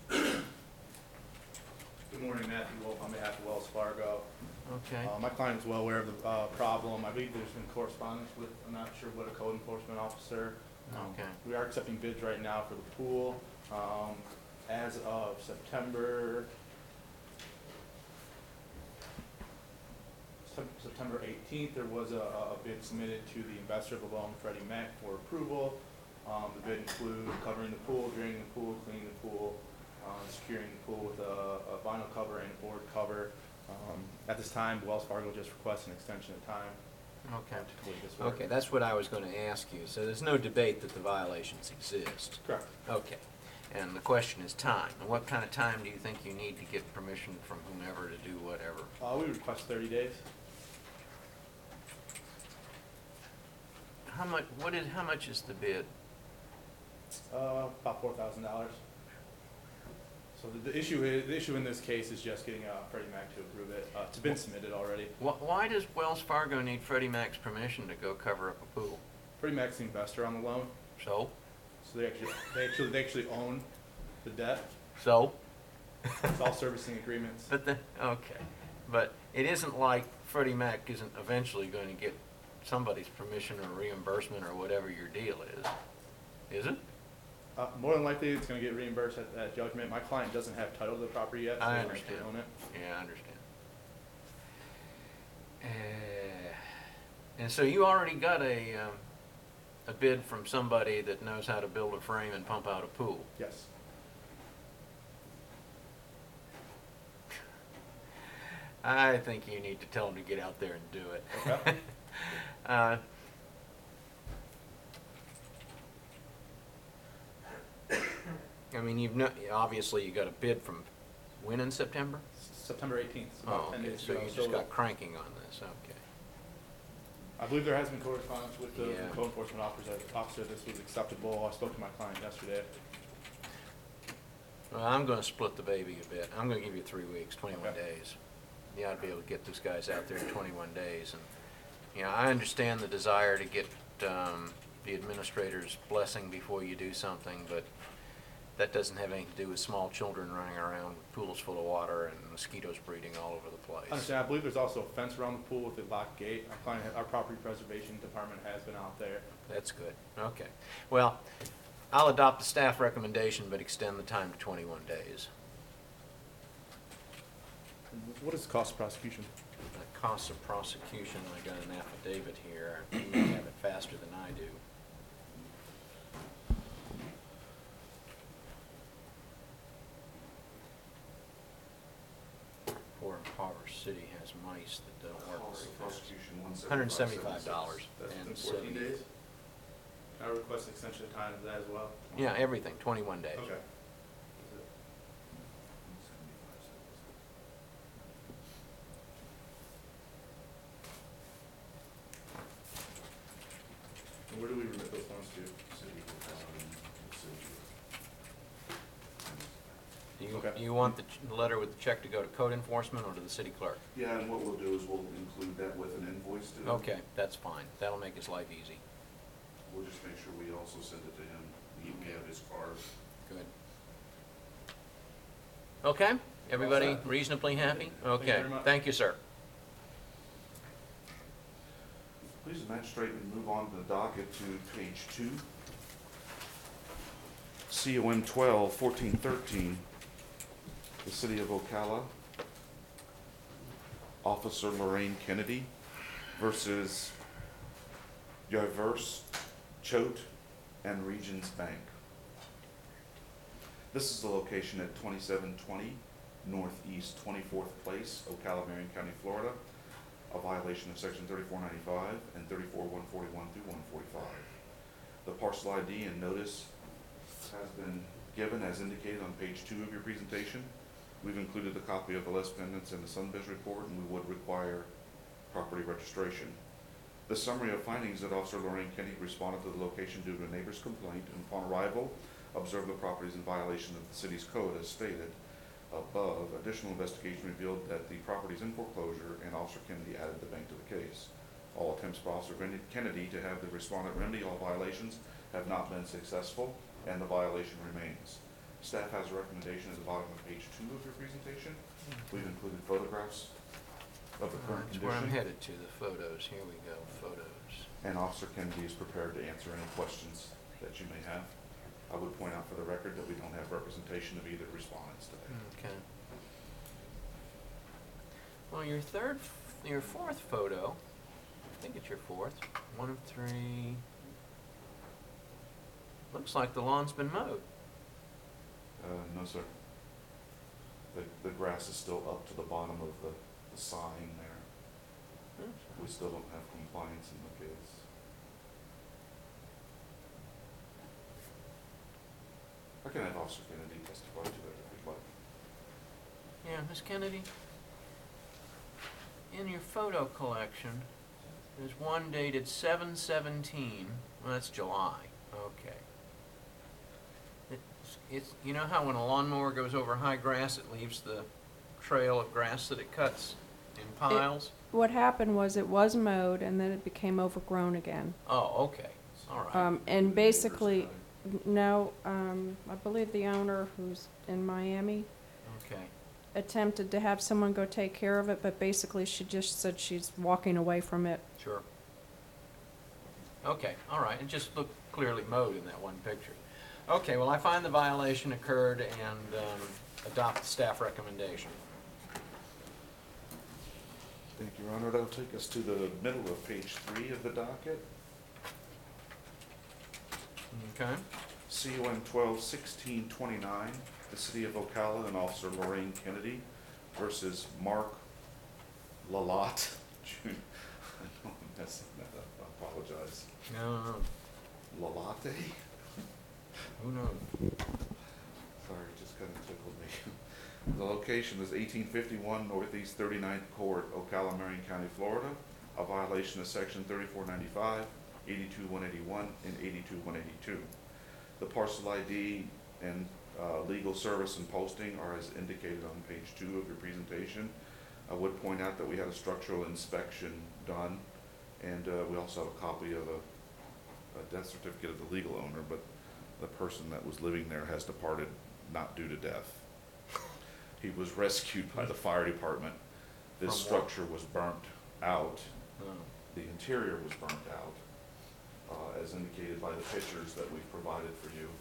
Good morning, Matthew Wolf on behalf of Wells Fargo. Okay. My client is well aware of the problem. I believe there's been correspondence with, I'm not sure what, a code enforcement officer. Okay. We are accepting bids right now for the pool. As of September 18th, there was a bid submitted to the investor of the loan, Freddie Mac, for approval. The bid includes covering the pool, draining the pool, cleaning the pool, securing the pool with a vinyl cover and a board cover. At this time, Wells Fargo just requests an extension of time Okay. to complete this work. Okay, that's what I was going to ask you. So there's no debate that the violations exist. Correct. Okay. And the question is time. And what kind of time do you think you need to get permission from whomever to do whatever? We request 30 days. How much is the bid? About $4,000. So the issue in this case is just getting Freddie Mac to approve it. It's been submitted already. Why does Wells Fargo need Freddie Mac's permission to go cover up a pool? Freddie Mac's the investor on the loan, So? so they actually own the debt. So? It's all servicing agreements. Okay, but it isn't like Freddie Mac isn't eventually going to get somebody's permission or reimbursement or whatever your deal is it? More than likely, it's gonna get reimbursed at judgment. My client doesn't have title to the property yet, so I they don't understand. actually own it. Yeah, I understand. And so you already got a bid from somebody that knows how to build a frame and pump out a pool. Yes. I think you need to tell them to get out there and do it. Okay. I mean, obviously you got a bid from when in September? September 18th, Oh, about 10 okay, days so ago. you just got cranking on this, okay. I believe there has been correspondence with the Yeah. code enforcement officer. This was acceptable. I spoke to my client yesterday. Well, I'm gonna split the baby a bit. I'm gonna give you 3 weeks, 21 Okay. days. You ought to be able to get these guys out there in 21 days. And, you know, I understand the desire to get the administrator's blessing before you do something, but that doesn't have anything to do with small children running around with pools full of water and mosquitoes breeding all over the place. I understand. I believe there's also a fence around the pool with a locked gate. Our property preservation department has been out there. That's good. Okay. Well, I'll adopt the staff recommendation, but extend the time to 21 days. What is the cost of prosecution? The cost of prosecution, I got an affidavit here. You may have it faster than I do. Poor impoverished city has mice that don't work Cost of very fast. prosecution, $175. That's and in 14 70 days? Can I request an extension of time for that as well? Yeah, everything, 21 days. Okay. And where do we remit those funds to? Okay. Do you want the letter with the check to go to code enforcement or to the city clerk? Yeah, and what we'll do is we'll include that with an invoice to them. Okay, that's fine. That'll make his life easy. We'll just make sure we also send it to him. We have his card. Good. Okay, everybody set. reasonably happy? Thank you Okay, very much. thank you, sir. Please, the magistrate, we move on to the docket to page 2. COM 12-1413, the City of Ocala, Officer Lorraine Kennedy versus Diverse Choate and Regions Bank. This is the location at 2720 Northeast 24th Place, Ocala, Marion County, Florida, a violation of section 3495 and 34141 through 145. The parcel ID and notice has been given as indicated on page 2 of your presentation. We've included a copy of the Les Pendants and the Sunbiz report, and we would require property registration. The summary of findings that Officer Lorraine Kennedy responded to the location due to a neighbor's complaint, and upon arrival, observed the property is in violation of the city's code as stated above. Additional investigation revealed that the property is in foreclosure, and Officer Kennedy added the bank to the case. All attempts by Officer Kennedy to have the respondent remedy all violations have not been successful, and the violation remains. Staff has a recommendation at the bottom of page 2 of your presentation. We've included photographs of the current That's where I'm condition, headed to, the photos. Here we go, photos. and Officer Kennedy is prepared to answer any questions that you may have. I would point out for the record that we don't have representation of either respondents today. Okay. Well, your fourth photo, I think it's your fourth, 1 of 3. Looks like the lawn's been mowed. No, sir. The grass is still up to the bottom of the sign there. We still don't have compliance in the case. I can have Officer Kennedy testify to it if you'd like. Yeah, Miss Kennedy, in your photo collection, there's one dated 7/17. Well, that's July. Okay. It's, you know how when a lawnmower goes over high grass, it leaves the trail of grass that it cuts in piles? What happened was it was mowed and then it became overgrown again. Oh, okay, all right. And basically, no, I believe the owner, who's in Miami, Okay, attempted to have someone go take care of it, but basically she just said she's walking away from it. sure. Okay, all right, it just looked clearly mowed in that one picture. Okay, well, I find the violation occurred and adopt the staff recommendation. Thank you, Your Honor. That'll take us to the middle of page 3 of the docket. Okay, CON 12-1629, the City of Ocala and Officer Lorraine Kennedy versus Mark Lalott. I know I'm messing that up, I apologize. no, Lalotte? who knows? Sorry, it just kind of tickled me. The location is 1851 Northeast 39th Court, Ocala, Marion County, Florida. A violation of section 3495, 82181, and 82182. The parcel ID and legal service and posting are as indicated on page 2 of your presentation. I would point out that we had a structural inspection done, and we also have a copy of a death certificate of the legal owner, but the person that was living there has departed not due to death. He was rescued by the fire department. This From what? structure was burnt out. Oh, The interior was burnt out, as indicated by the pictures that we've provided for you,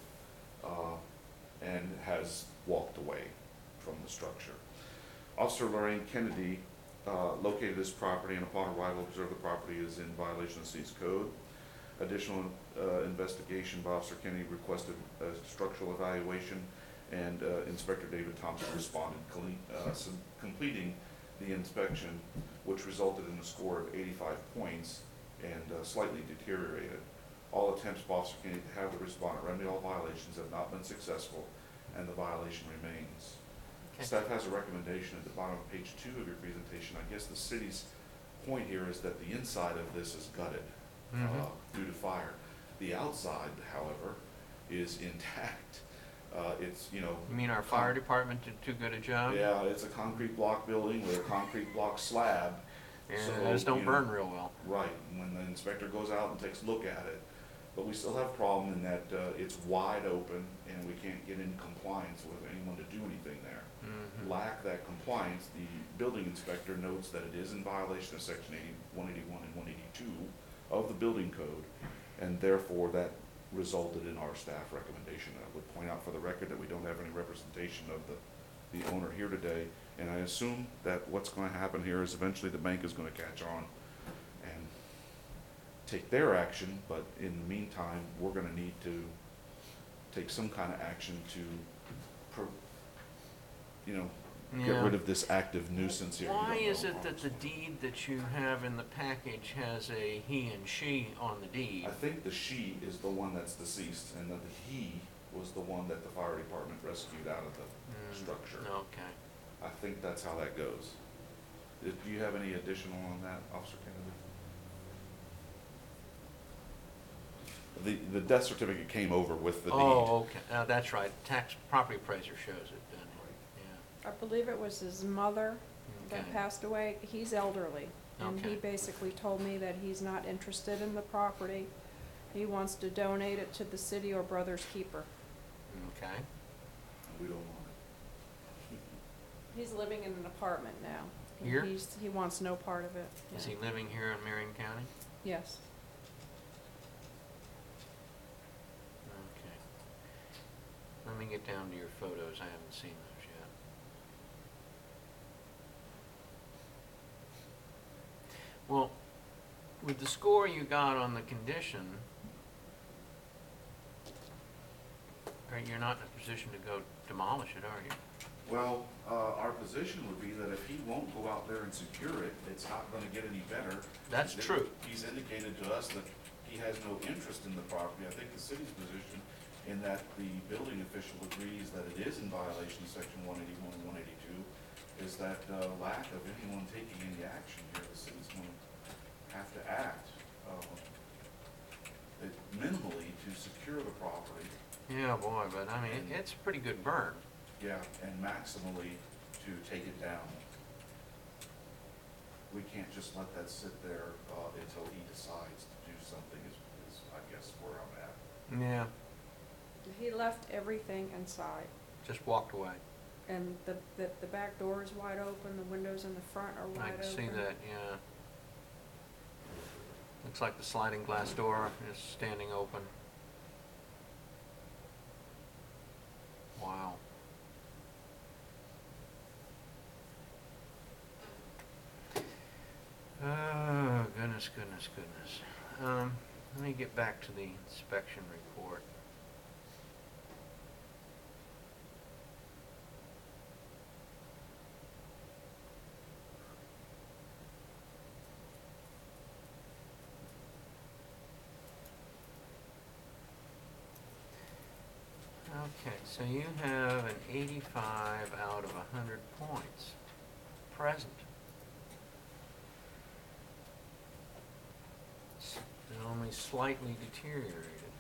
and has walked away from the structure. Officer Lorraine Kennedy located this property and upon arrival observed the property is in violation of city's code. Additional investigation by Officer Kennedy requested a structural evaluation, and Inspector David Thompson responded, completing the inspection, which resulted in a score of 85 points and slightly deteriorated. All attempts by Officer Kennedy to have the respondent remedy all violations have not been successful, and the violation remains. okay. Staff has a recommendation at the bottom of page 2 of your presentation. I guess the city's point here is that the inside of this is gutted due to fire. The outside, however, is intact. It's, you know. You mean our fire department did too good a job? Yeah, it's a concrete block building with a concrete block slab. And So, those don't you know, burn real well. Right, when the inspector goes out and takes a look at it. But we still have a problem in that it's wide open and we can't get in compliance with anyone to do anything there. Lack that compliance, the building inspector notes that it is in violation of section 181 and 182 of the building code, and therefore that resulted in our staff recommendation. I would point out for the record that we don't have any representation of the owner here today, and I assume that what's going to happen here is eventually the bank is going to catch on and take their action, but in the meantime, we're going to need to take some kind of action to, get rid of this active nuisance here. Why You don't is know it that the deed that you have in the package has a he and she on the deed? I think the she is the one that's deceased, and that the he was the one that the fire department rescued out of the structure. Okay. I think that's how that goes. Do you have any additional on that, Officer Kennedy? The death certificate came over with the deed. Oh, okay, that's right, tax, property appraiser shows it, doesn't it? I believe it was his mother Yeah. that passed away. He's elderly, and he Okay. basically told me that he's not interested in the property. He wants to donate it to the city or brother's keeper. Okay. We don't want He's living in an apartment now. and Here? He wants no part of it. Is Yeah. he living here in Marion County? Yes. Okay. Let me get down to your photos, I haven't seen those yet. Well, with the score you got on the condition, you're not in a position to go demolish it, are you? Well, our position would be that if he won't go out there and secure it, it's not gonna get any better. That's true. He's indicated to us that he has no interest in the property. I think the city's position in that the building official agrees that it is in violation of section 181 and 182 is that lack of anyone taking any action here, the city's gonna have to act minimally to secure the property Yeah, boy, but I mean, it's a pretty good burn. Yeah, and maximally to take it down. We can't just let that sit there until he decides to do something is I guess where I'm at. Yeah, He left everything inside, just walked away. and the back door is wide open, the windows in the front are I wide open. can see that, yeah. Looks like the sliding glass door is standing open. Wow. Oh, goodness, goodness, goodness. Let me get back to the inspection report. Okay, so you have an 85 out of 100 points present. And only slightly deteriorated.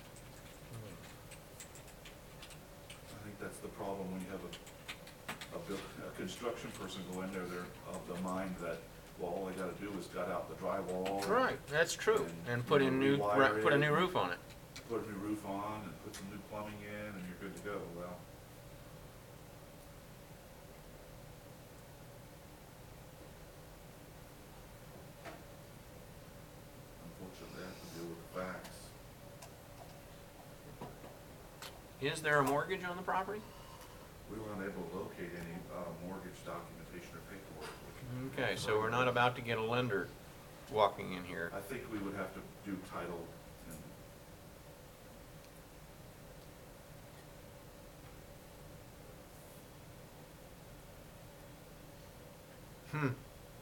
I think that's the problem when you have a construction person go in there, they're of the mind that, well, all they gotta do is gut out the drywall. Right, that's true. And put you in know, new, rewire put a it, new roof on it. Put a new roof on and put some new plumbing in and you're good to go. Well, unfortunately, I have to deal with the facts. Is there a mortgage on the property? We were unable to locate any mortgage documentation or paperwork. Okay, so we're not about to get a lender walking in here. I think we would have to do title and Hmm.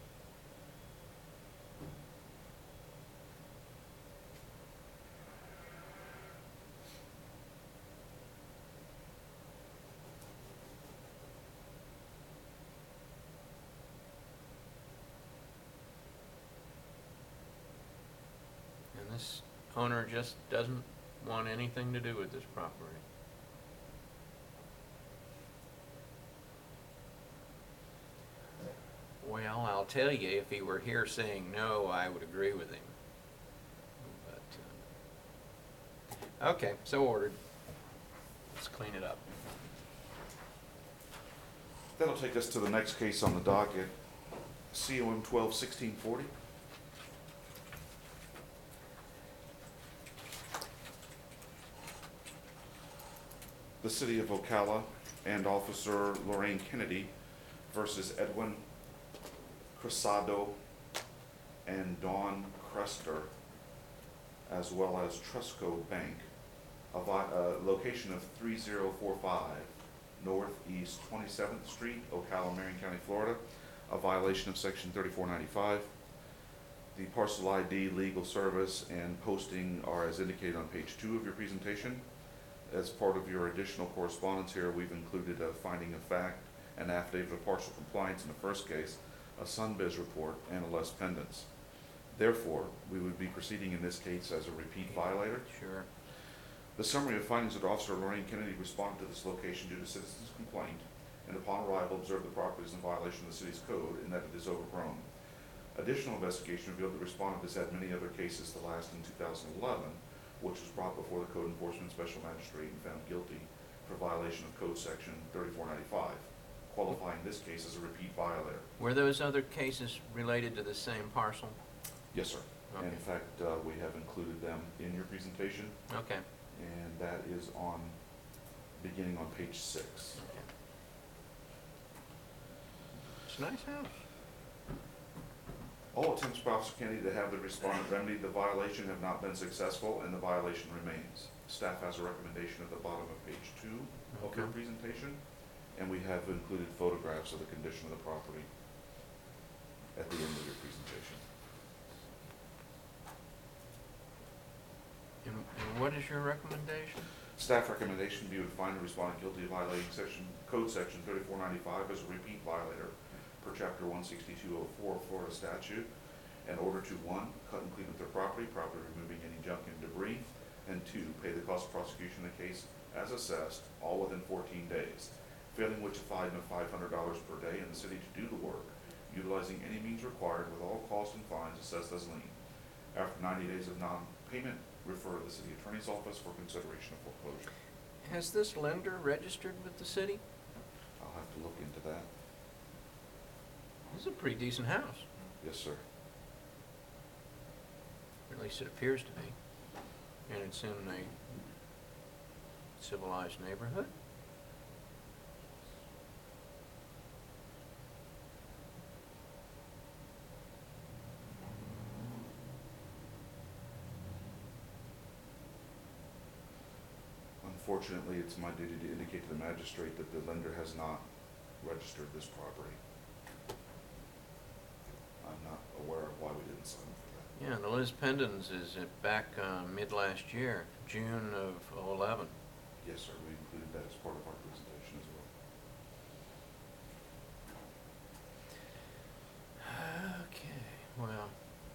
And this owner just doesn't want anything to do with this property. Well, I'll tell you, if he were here saying no, I would agree with him. But, okay, so ordered. Let's clean it up. that'll take us to the next case on the docket, COM 12-1640. The City of Ocala and Officer Lorraine Kennedy versus Edwin Crosado and Dawn Crester, as well as Trusco Bank, a location of 3045 Northeast 27th Street, Ocala, Marion County, Florida, a violation of Section 3495. The parcel ID, legal service, and posting are as indicated on page 2 of your presentation. As part of your additional correspondence here, we've included a finding of fact, an affidavit of partial compliance in the first case, a Sunbiz report, and a les pendants. Therefore, we would be proceeding in this case as a repeat violator. Sure. The summary of findings that Officer Lorraine Kennedy responded to this location due to citizens' complaint, and upon arrival observed the property is in violation of the city's code and that it is overgrown. Additional investigation revealed the respondent has had many other cases, the last in 2011, which was brought before the Code Enforcement Special Magistrate and found guilty for violation of Code Section 3495, qualifying this case as a repeat violator. Were those other cases related to the same parcel? Yes, sir. And Okay. in fact, we have included them in your presentation, Okay. and that is on, beginning on page 6. It's a nice house. All attempts by Officer Kennedy to have the respondent remedy the violation have not been successful, and the violation remains. Staff has a recommendation at the bottom of page 2 of your Okay. presentation, and we have included photographs of the condition of the property at the end of your presentation. And what is your recommendation? Staff recommendation, you would find the respondent guilty of violating Code Section 3495 as a repeat violator per Chapter 16204 Florida statute, in order to 1, cut and clean up their property, removing any junk and debris, and 2, pay the cost of prosecution of the case as assessed, all within 14 days, failing which a fine of $500 per day, and the city to do the work, utilizing any means required with all costs and fines assessed as lien. After 90 days of non-payment, refer to the city attorney's office for consideration of foreclosure. Has this lender registered with the city? I'll have to look into that. This is a pretty decent house, Yes, sir. or at least it appears to be. And it's in a civilized neighborhood. Unfortunately, it's my duty to indicate to the magistrate that the lender has not registered this property. I'm not aware of why we didn't sign up for that. Yeah, the Liz Pendens is back mid last year, June of '11. Yes, sir, we included that as part of our presentation as well. Okay, well.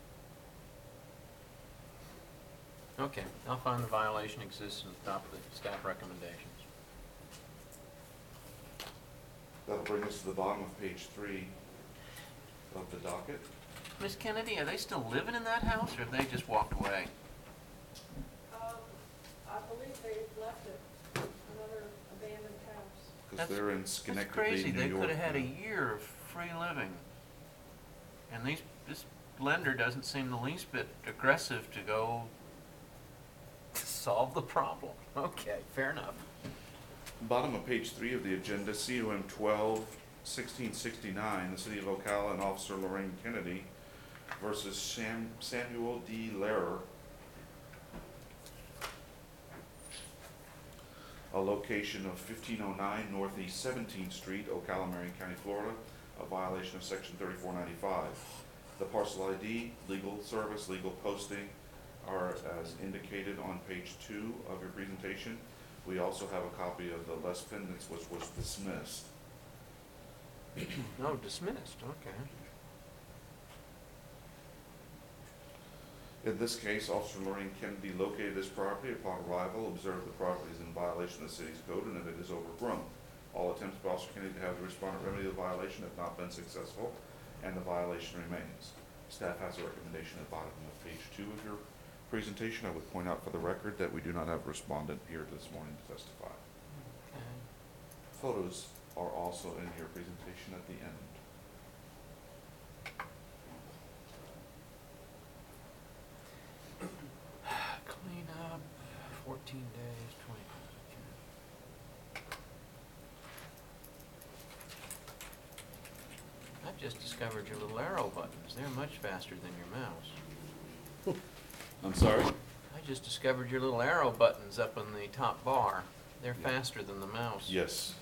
Okay, I'll find the violation exists and adopt the staff recommendations. That'll bring us to the bottom of page 3 of the docket. Miss Kennedy, are they still living in that house, or have they just walked away? I believe they left it, another abandoned house. Because they're in That's Schenectady, crazy. New They York. could have had a now. year of free living. And this lender doesn't seem the least bit aggressive to go solve the problem. Okay, fair enough. Bottom of page 3 of the agenda, COM 12-1669, the City of Ocala and Officer Lorraine Kennedy versus Samuel D. Lehrer, a location of 1509 Northeast 17th Street, Ocala, Marion County, Florida, a violation of Section 3495. The parcel ID, legal service, legal posting are as indicated on page 2 of your presentation. We also have a copy of the Les Pendants, which was dismissed. No, dismissed, okay. In this case, Officer Lorraine Kennedy located this property upon arrival, observed the property is in violation of the city's code and that it is overgrown. All attempts by Officer Kennedy to have the respondent remedy the violation have not been successful, and the violation remains. Staff has a recommendation at the bottom of page 2 of your presentation. I would point out for the record that we do not have a respondent here this morning to testify. Okay. Photos are also in your presentation at the end. Clean up, 14 days, 20. I've just discovered your little arrow buttons. They're much faster than your mouse. I'm sorry? I just discovered your little arrow buttons up on the top bar. They're Yeah. faster than the mouse. Yes.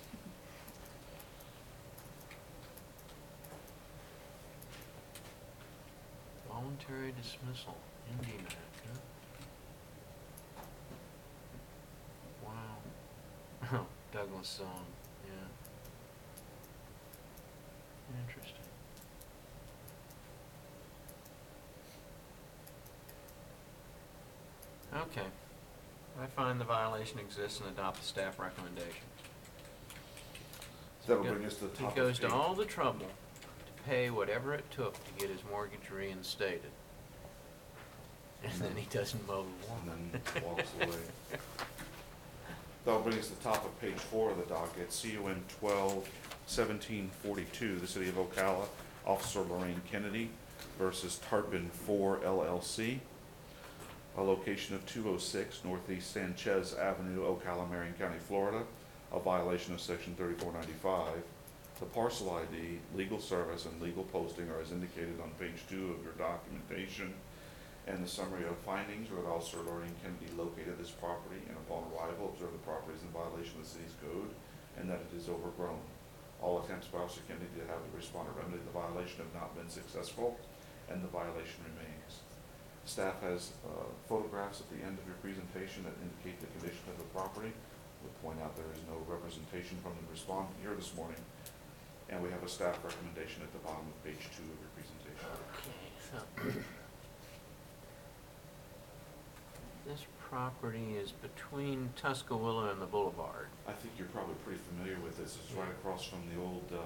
Voluntary dismissal, IndyMac, huh? Wow. Douglas song, yeah. Interesting. Okay. I find the violation exists and adopt the staff recommendation. That'll He bring us to the top of He goes to page- all the trouble to pay whatever it took to get his mortgage reinstated. And then he doesn't mow the lawn. and then walks away. That'll bring us to the top of page 4 of the docket, CON 12-1742, the City of Ocala, Officer Lorraine Kennedy versus Tarpon 4 LLC, a location of 206 Northeast Sanchez Avenue, Ocala, Marion County, Florida, a violation of Section 3495. The parcel ID, legal service, and legal posting are as indicated on page 2 of your documentation. And the summary of findings were that Officer Lorraine Kennedy located this property and upon arrival observed the property is in violation of the city's code and that it is overgrown. All attempts by Officer Kennedy to have the respondent remedy the violation have not been successful and the violation remains. Staff has photographs at the end of your presentation that indicate the condition of the property. We'll point out there is no representation from the respondent here this morning, and we have a staff recommendation at the bottom of page 2 of your presentation. Okay, so this property is between Tuscaloosa and the Boulevard. I think you're probably pretty familiar with this. It's right across from the old, I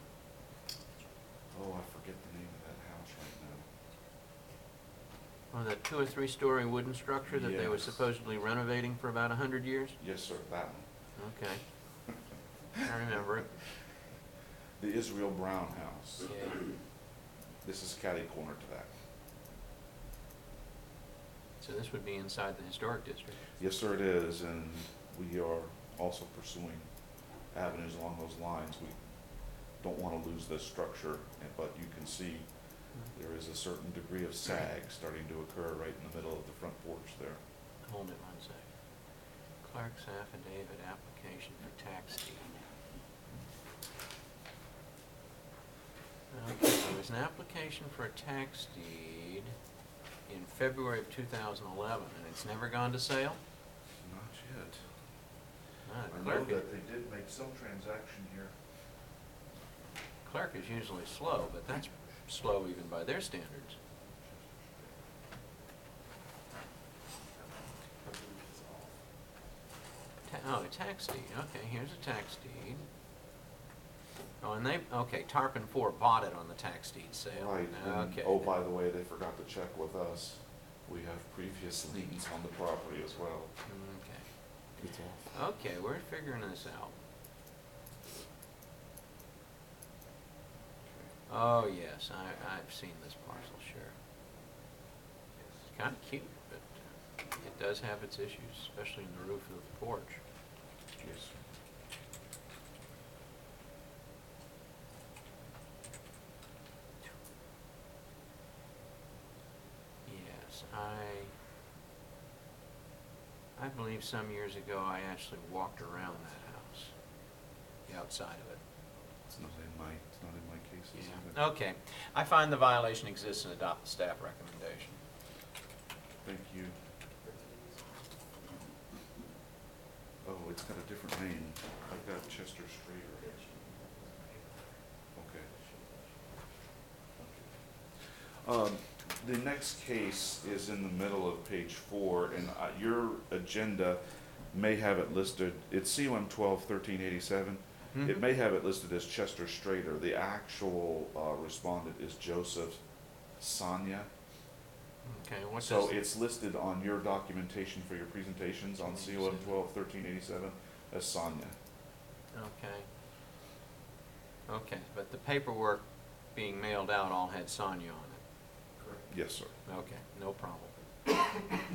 forget the name of that house right now. Oh, that 2 or 3 story wooden structure that they were Yes. supposedly renovating for about 100 years? Yes, sir, that one. Okay. I remember it. The Israel Brown House. Yeah. This is catty corner to that. So this would be inside the historic district. Yes, sir, it is, and we are also pursuing avenues along those lines. We don't want to lose this structure, but you can see there is a certain degree of sag starting to occur right in the middle of the front porch there. Hold it 1 second. Clerk's affidavit application for tax deed. Okay, so there's an application for a tax deed in February of 2011, and it's never gone to sale? Not yet. Ah, I know clerk, that they did make some transaction here. clerk is usually slow, but that's slow even by their standards. Oh, a tax deed, okay, here's a tax deed. Oh, and they, okay, Tarpon 4 bought it on the tax deed sale. Right, and, Okay. oh, by the way, they forgot to check with us. We have previous liens on the property as well. Okay. It's off. Okay, we're figuring this out. Oh, yes, I've seen this parcel, sure. It's kind of cute, but it does have its issues, especially in the roof of the porch. Yes, sir. Yes, I believe some years ago I actually walked around that house, the outside of it. It's not in my cases. is it? Yeah. Okay, I find the violation exists and adopt the staff recommendation. Thank you. Oh, it's got a different name. I've got Chester Strader. Okay. The next case is in the middle of page 4, and your agenda may have it listed, it's COM 12-1387. It may have it listed as Chester Strader. The actual respondent is Joseph Sonia. Okay, what So does, it's listed on your documentation for your presentations on COM 12-1387 as Sonia. okay. Okay, but the paperwork being mailed out all had Sonia on Yes, sir. it. Okay, no problem.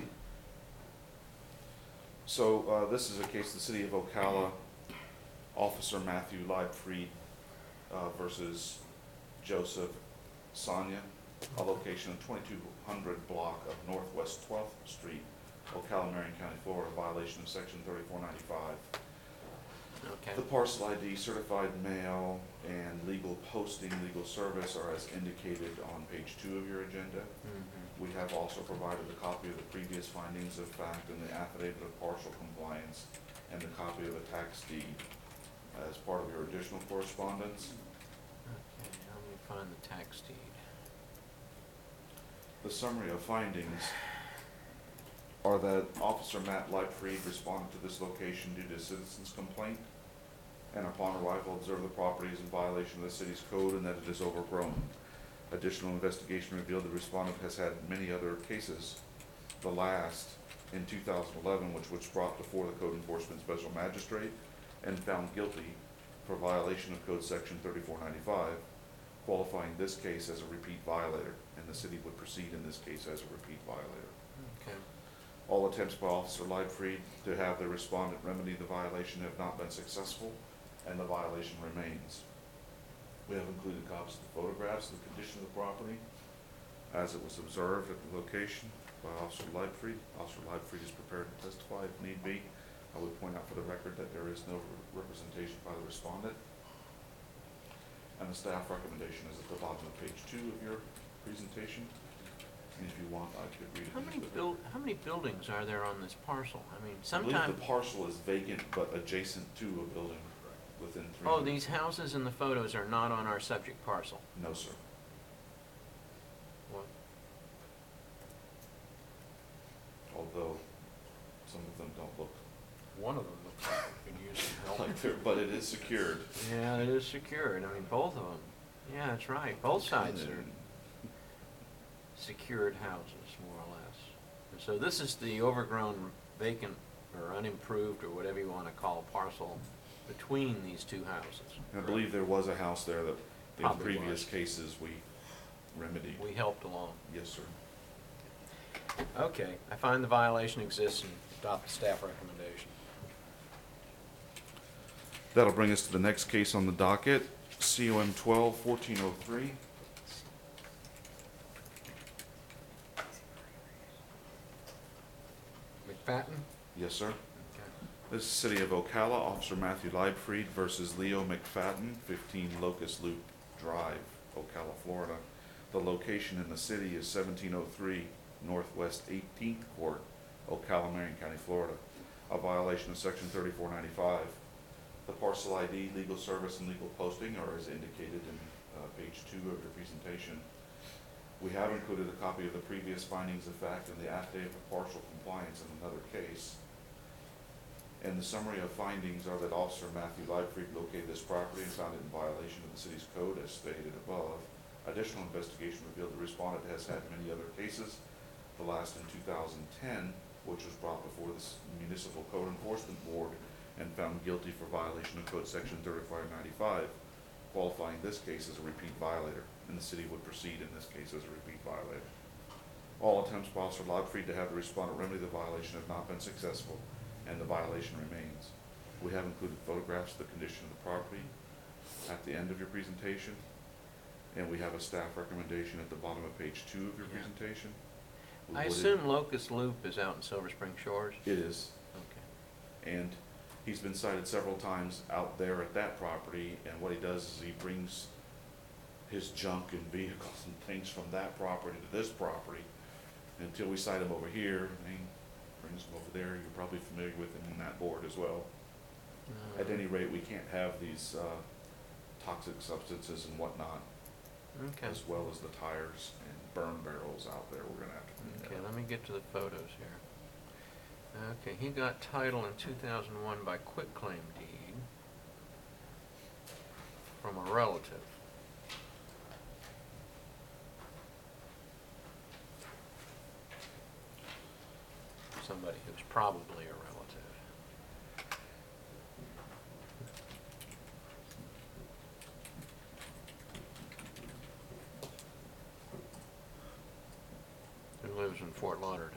So this is a case of the City of Ocala, Officer Matthew Leibfried versus Joseph Sonia, a location of 2200 block of Northwest 12th Street, Ocala, Marion County, Florida, violation of section 3495. Okay. The parcel ID, certified mail, and legal posting, legal service are as indicated on page 2 of your agenda. Mhm. We have also provided a copy of the previous findings of fact and the affidavit of partial compliance and the copy of the tax deed as part of your additional correspondence. Okay, let me find the tax deed. The summary of findings are that Officer Matt Leibfried responded to this location due to a citizen's complaint, and upon arrival observed the property is in violation of the city's code and that it is overgrown. Additional investigation revealed the respondent has had many other cases, the last in 2011, which was brought before the Code Enforcement Special Magistrate and found guilty for violation of Code Section 3495, qualifying this case as a repeat violator, and the city would proceed in this case as a repeat violator. Okay. All attempts by Officer Leibfried to have the respondent remedy the violation have not been successful, and the violation remains. We have included copies of the photographs of the condition of the property as it was observed at the location by Officer Leibfried. Officer Leibfried is prepared to testify if need be. I would point out for the record that there is no representation by the respondent. And the staff recommendation is at the bottom of page 2 of your presentation. And if you want, I could read it. How many buildings are there on this parcel? I mean, I believe sometimes, the parcel is vacant but adjacent to a building within 3. oh, these houses in the photos are not on our subject parcel. No, sir. What? Although Some of them don't look One of them looks like it could use some help. like they're, but it is secured. Yeah, it is secured. I mean, both of them. Yeah, that's right. Both sides are secured houses, more or less. And so this is the overgrown, vacant, or unimproved, or whatever you want to call parcel between these two houses. I believe there was a house there that in Probably previous was. cases we remedied. We helped along. Yes, sir. Okay, I find the violation exists and adopt the staff recommendation. That'll bring us to the next case on the docket, COM 12-1403. McFadden? Yes, sir. Okay. This is City of Ocala, Officer Matthew Leibfried versus Leo McFadden, 15 Locust Loop Drive, Ocala, Florida. The location in the city is 1703 Northwest 18th Court, Ocala, Marion County, Florida. A violation of Section 3495. The parcel ID, legal service, and legal posting are as indicated in page 2 of your presentation. We have included a copy of the previous findings of fact and the affidavit of partial compliance in another case. And the summary of findings are that Officer Matthew Leibfried located this property and found it in violation of the city's code as stated above. Additional investigation revealed the respondent has had many other cases, the last in 2010, which was brought before the Municipal Code Enforcement Board and found guilty for violation of Code Section 3595, qualifying this case as a repeat violator, and the city would proceed in this case as a repeat violator. All attempts by Officer Leibfried to have the respondent remedy the violation have not been successful, and the violation remains. We have included photographs of the condition of the property at the end of your presentation, and we have a staff recommendation at the bottom of page 2 of your Yeah. presentation. We I would- assume Locust Loop is out in Silver Spring Shores? It is, Okay. and he's been cited several times out there at that property, and what he does is he brings his junk and vehicles and things from that property to this property until we cite him over here, and he brings them over there. You're probably familiar with him on that board as well. At any rate, we can't have these toxic substances and whatnot, Okay. as well as the tires and burn barrels out there. We're gonna have to clean Okay, that let up. me get to the photos here. Okay, he got title in 2001 by quitclaim deed from a relative. Somebody who's probably a relative. Who lives in Fort Lauderdale.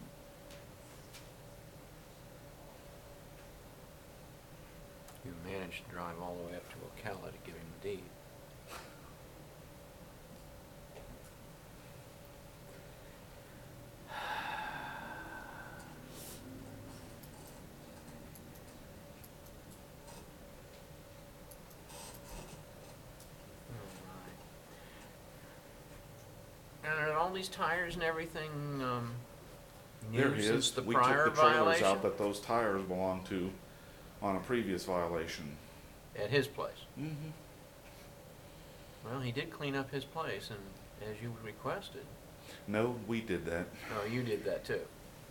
You managed to drive all the way up to Ocala to give him the deed. And are all these tires and everything, There new he since is. the We prior took the trailers violation? out that those tires belong to on a previous violation. At his place? Mm-hmm. Well, he did clean up his place, and as you requested. No, we did that. Oh, you did that too?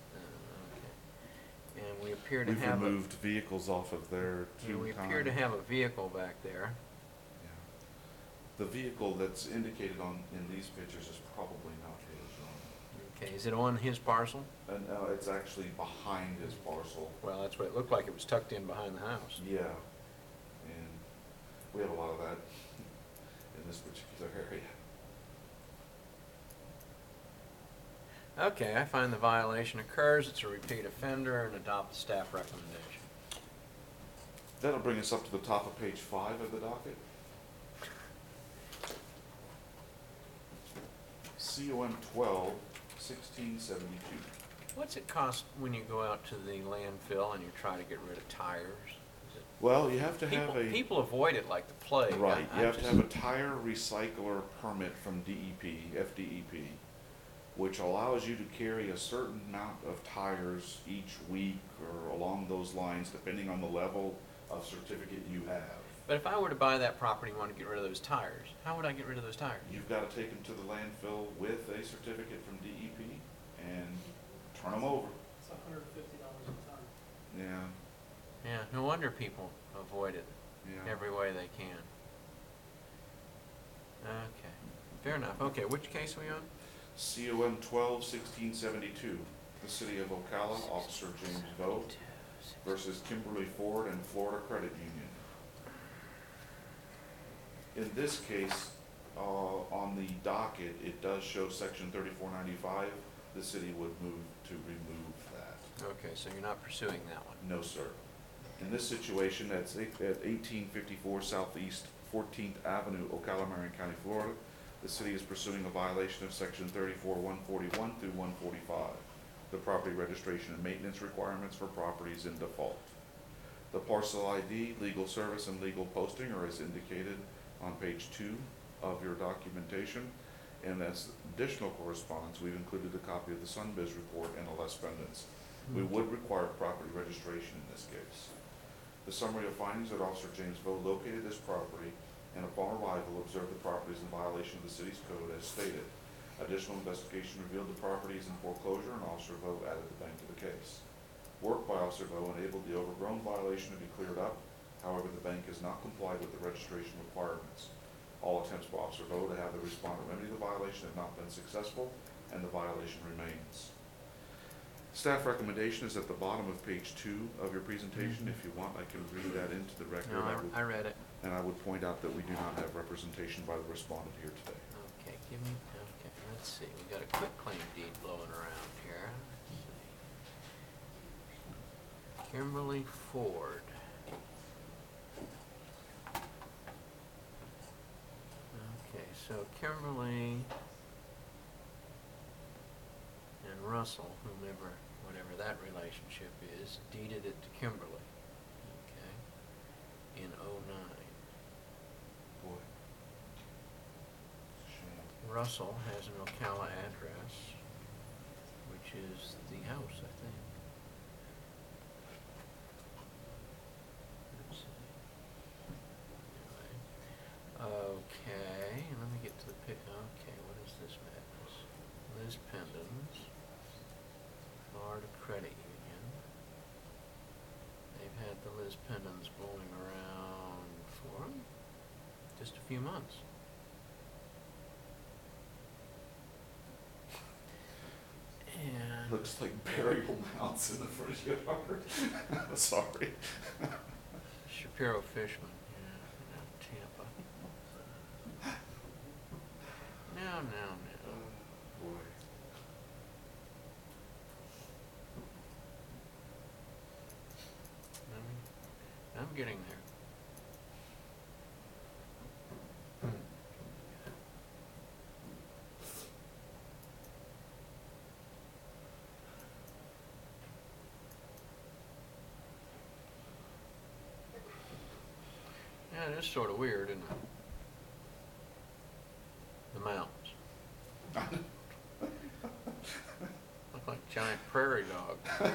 Okay. And we appear to We've have removed vehicles off of there yeah, 2 we times. appear to have a vehicle back there. Yeah. The vehicle that's indicated on, in these pictures is probably not his. Okay, is it on his parcel? And it's actually behind his parcel. Well, that's what it looked like. It was tucked in behind the house. Yeah. And we have a lot of that in this particular area. Okay, I find the violation occurs. It's a repeat offender and adopt the staff recommendation. That'll bring us up to the top of page 5 of the docket. COM 12-1672. What's it cost when you go out to the landfill and you try to get rid of tires? Is it, Well, you have to have people avoid it like the plague. Right, I you have to just- have a tire recycler permit from DEP, FDEP, which allows you to carry a certain amount of tires each week or along those lines, depending on the level of certificate you have. But if I were to buy that property and want to get rid of those tires, how would I get rid of those tires? You've got to take them to the landfill with a certificate from DEP and turn them over. It's $150 a Yeah, Yeah, no wonder people avoid it yeah. every way they can. Okay, fair enough. Okay, which case are we on? COM 12-1672, the City of Ocala, Officer James Vo versus Kimberly Ford and Florida Credit Union. In this case, on the docket, it does show section 3495. The city would move to remove that. Okay, so you're not pursuing that one. No, sir. In this situation, at 1854 Southeast 14th Avenue, Ocala, Marion County, Florida, the city is pursuing a violation of section 34-141 through 145, the property registration and maintenance requirements for properties in default. The parcel ID, legal service, and legal posting are as indicated on page 2 of your documentation. And as additional correspondence, we've included a copy of the Sunbiz report and a les pendants. We would require property registration in this case. The summary of findings that Officer James Vo located this property and upon arrival observed the property is in violation of the city's code as stated. Additional investigation revealed the property is in foreclosure and Officer Vo added the bank to the case. Work by Officer Vo enabled the overgrown violation to be cleared up. However, the bank has not complied with the registration requirements. All attempts by Officer Vo to have the respondent remedy the violation have not been successful and the violation remains. Staff recommendation is at the bottom of page 2 of your presentation. If you want, I can read that into the record. No, I read it. And I would point out that we do not have representation by the respondent here today. Okay, okay, let's see. We got a quitclaim deed blowing around here. Let's see. Kimberly Ford. Okay, so Kimberly and Russell, whatever that relationship is, deeded it to Kimberly, okay, in '09. Boy. Shame. Russell has an Ocala address, which is the house, I think. Let's see. Anyway. Okay, let me get to the pic. Okay, what is this madness? Liz Pendens, Florida Credit Union. They've had the Liz Pendens blowing around for just a few months. And Looks like burial mounds in the front yard. Sorry. Shapiro Fishman, yeah, Tampa. No. Boy. I'm getting there. Yeah, it is sort of weird, isn't it? The mountains. Look like giant prairie dogs.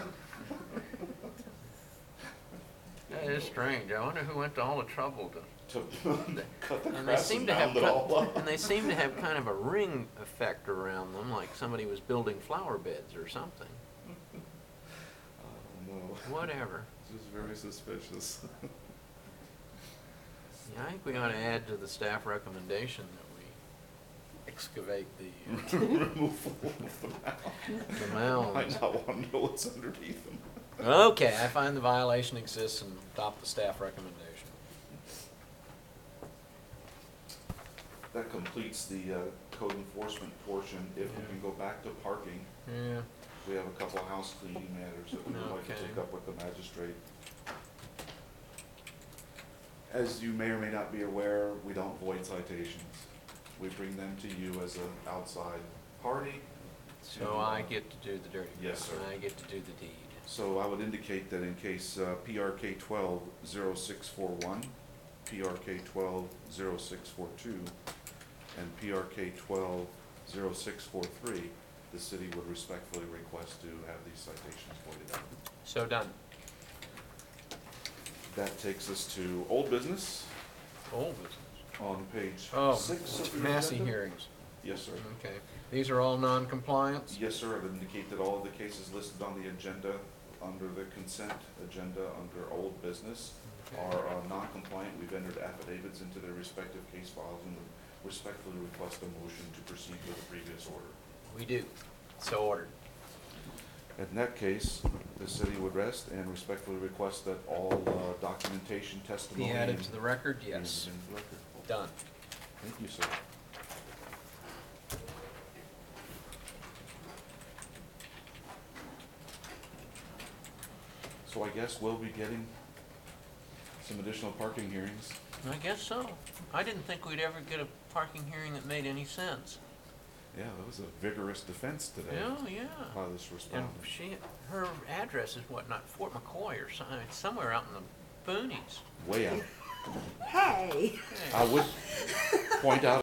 That is strange. I wonder who went to all the trouble to. Cut the And they grass seem and to have mound it all up. and they seem to have kind of a ring effect around them, like somebody was building flower beds or something. No. Whatever. This is very suspicious. Yeah, I think we ought to add to the staff recommendation that we excavate the Removal of the mound. I mounds. not want to know what's underneath them. Okay, I find the violation exists and adopt the staff recommendation. That completes the code enforcement portion. If we can go back to parking, Yeah. we have a couple of house cleaning matters that we would like to Okay. take up with the magistrate. As you may or may not be aware, we don't void citations. We bring them to you as an outside party. So I get to do the dirty work. Yes, sir. I get to do the deed. So I would indicate that in case PRK 12-0641, PRK 12-0642, and PRK 12-0643, the city would respectfully request to have these citations voided out. So done. That takes us to old business Old business. on page Oh, 6 of your Massey agenda. hearings. Yes, sir. Okay. These are all non-compliance? Yes, sir. I would indicate that all of the cases listed on the agenda under the consent agenda under old business are non-compliant. We've entered affidavits into their respective case files and would respectfully request a motion to proceed with the previous order. We do. So ordered. In that case, the city would rest and respectfully request that all documentation, testimony. Be added and- to the record? be Yes. added into the record. Done. Thank you, sir. So I guess we'll be getting some additional parking hearings. I guess so. I didn't think we'd ever get a parking hearing that made any sense. Yeah, that was a vigorous defense today Oh, yeah. by this And respondent. her address is what, not Fort McCoy or something, it's somewhere out in the boonies. Way out. Hey! I would point out